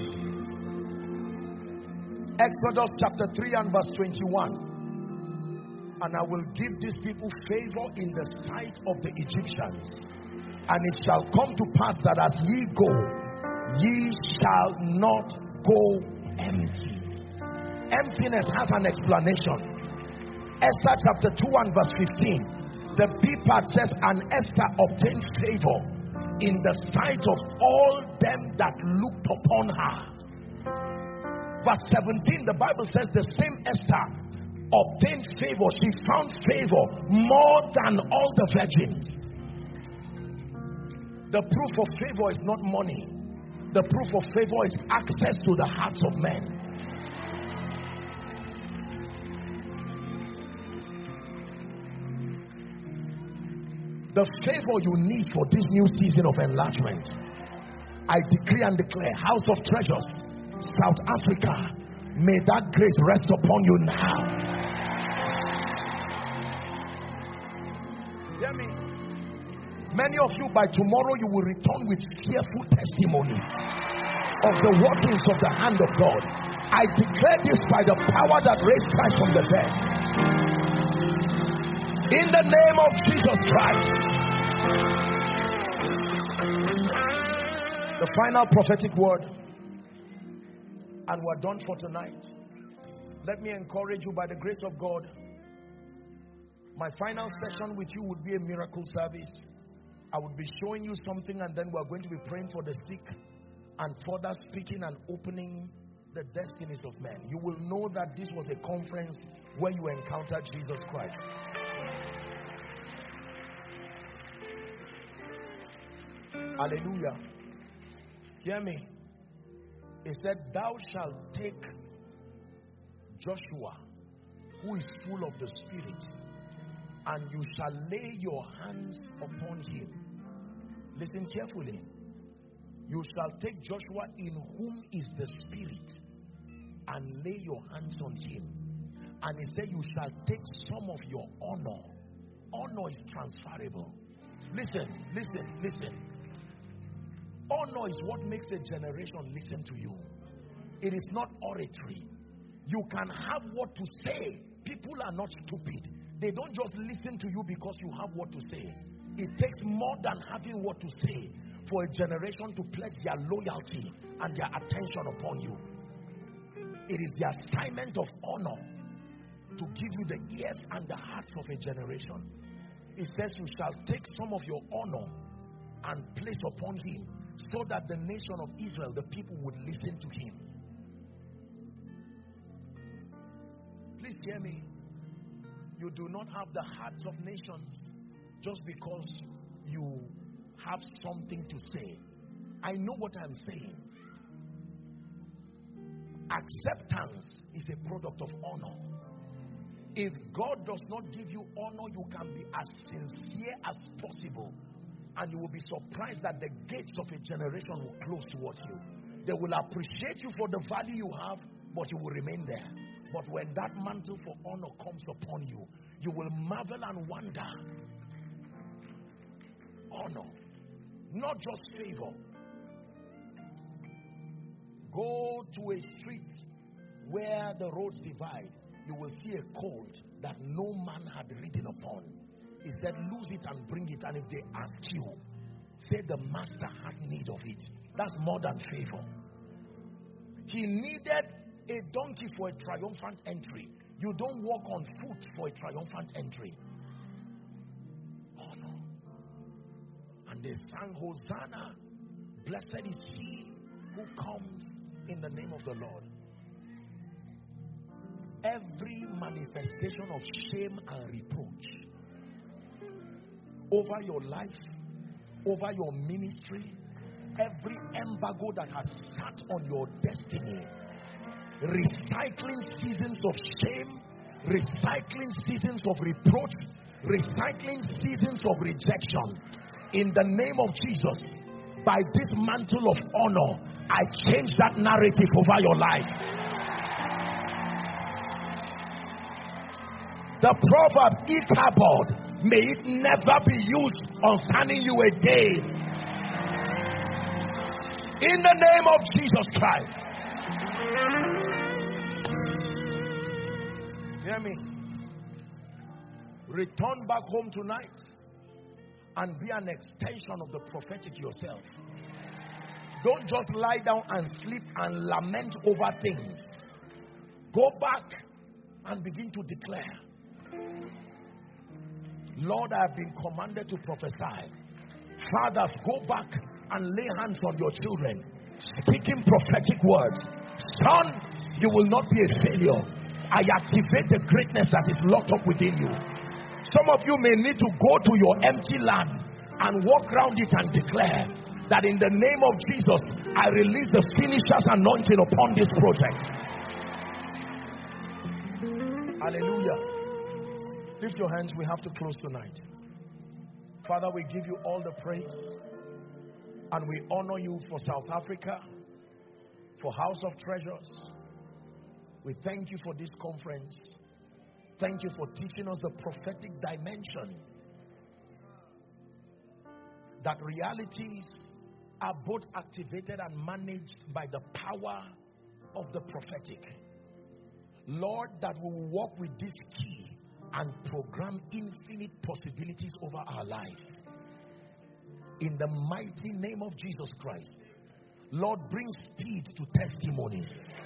Exodus chapter 3 and verse 21. And I will give these people favor in the sight of the Egyptians. And it shall come to pass that as ye go, ye shall not go empty. Emptiness has an explanation. Esther chapter 2 and verse 15. The B part says, and Esther obtained favor in the sight of all them that looked upon her. Verse 17, the Bible says the same Esther obtained favor. She found favor more than all the virgins. The proof of favor is not money. The proof of favor is access to the hearts of men. The favor you need for this new season of enlargement, I decree and declare, House of Treasures, South Africa, may that grace rest upon you now. Hear me. Many of you, by tomorrow, you will return with fearful testimonies of the workings of the hand of God. I declare this by the power that raised Christ from the dead. In the name of Jesus Christ. The final prophetic word, and we're done for tonight. Let me encourage you by the grace of God. My final session with you would be a miracle service. I would be showing you something, and then we're going to be praying for the sick and further speaking and opening the destinies of men. You will know that this was a conference where you encountered Jesus Christ. Hallelujah. Hear me. He said, thou shalt take Joshua, who is full of the Spirit, and you shall lay your hands upon him. Listen carefully. You shall take Joshua, in whom is the Spirit, and lay your hands on him. And he said, you shall take some of your honor. Honor is transferable. Listen, listen, listen. Honor is what makes a generation listen to you. It is not oratory. You can have what to say. People are not stupid. They don't just listen to you because you have what to say. It takes more than having what to say for a generation to pledge their loyalty and their attention upon you. It is the assignment of honor to give you the ears and the hearts of a generation. It says you shall take some of your honor and place upon him, so that the nation of Israel, the people, would listen to him. Please hear me. You do not have the hearts of nations just because you have something to say. I know what I'm saying. Acceptance is a product of honor. If God does not give you honor, you can be as sincere as possible, and you will be surprised that the gates of a generation will close towards you. They will appreciate you for the value you have, but you will remain there. But when that mantle for honor comes upon you, you will marvel and wonder. Honor, not just favor. Go to a street where the roads divide. You will see a code that no man had written upon. He said, lose it and bring it. And if they ask you, say the master had need of it. That's more than favor. He needed a donkey for a triumphant entry. You don't walk on foot for a triumphant entry. Oh no. And they sang, Hosanna, blessed is he who comes in the name of the Lord. Every manifestation of shame and reproach over your life, over your ministry, every embargo that has sat on your destiny, recycling seasons of shame, recycling seasons of reproach, recycling seasons of rejection, in the name of Jesus, by this mantle of honor, I change that narrative over your life. The proverb, Ichabod, may it never be used concerning you again. In the name of Jesus Christ. Hear me. Return back home tonight and be an extension of the prophetic yourself. Don't just lie down and sleep and lament over things. Go back and begin to declare. Lord, I have been commanded to prophesy. Fathers, go back and lay hands on your children, speaking prophetic words. Son, you will not be a failure. I activate the greatness that is locked up within you. Some of you may need to go to your empty land and walk around it and declare that in the name of Jesus, I release the finisher's anointing upon this project. Hallelujah. Lift your hands. We have to close tonight. Father, we give you all the praise and we honor you for South Africa, for House of Treasures. We thank you for this conference. Thank you for teaching us the prophetic dimension, that realities are both activated and managed by the power of the prophetic. Lord, that we will walk with this key and program infinite possibilities over our lives. In the mighty name of Jesus Christ. Lord, bring speed to testimonies.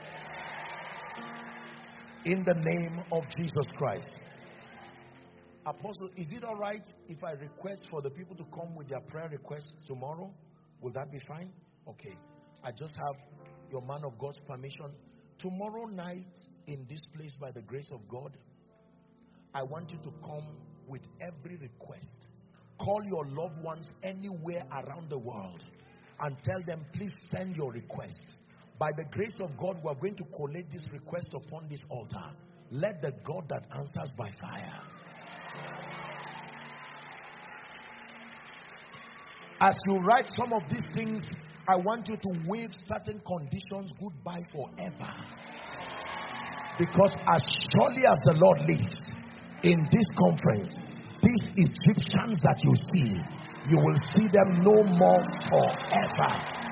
In the name of Jesus Christ. Apostle, is it all right if I request for the people to come with their prayer requests tomorrow? Will that be fine? Okay. I just have your man of God's permission. Tomorrow night in this place, by the grace of God, I want you to come with every request. Call your loved ones anywhere around the world and tell them, please send your request. By the grace of God, we are going to collate this request upon this altar. Let the God that answers by fire. As you write some of these things, I want you to waive certain conditions goodbye forever. Because as surely as the Lord lives, in this conference, these Egyptians that you see, you will see them no more forever.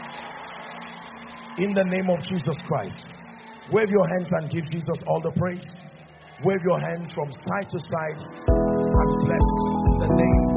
In the name of Jesus Christ. Wave your hands and give Jesus all the praise. Wave your hands from side to side and bless the name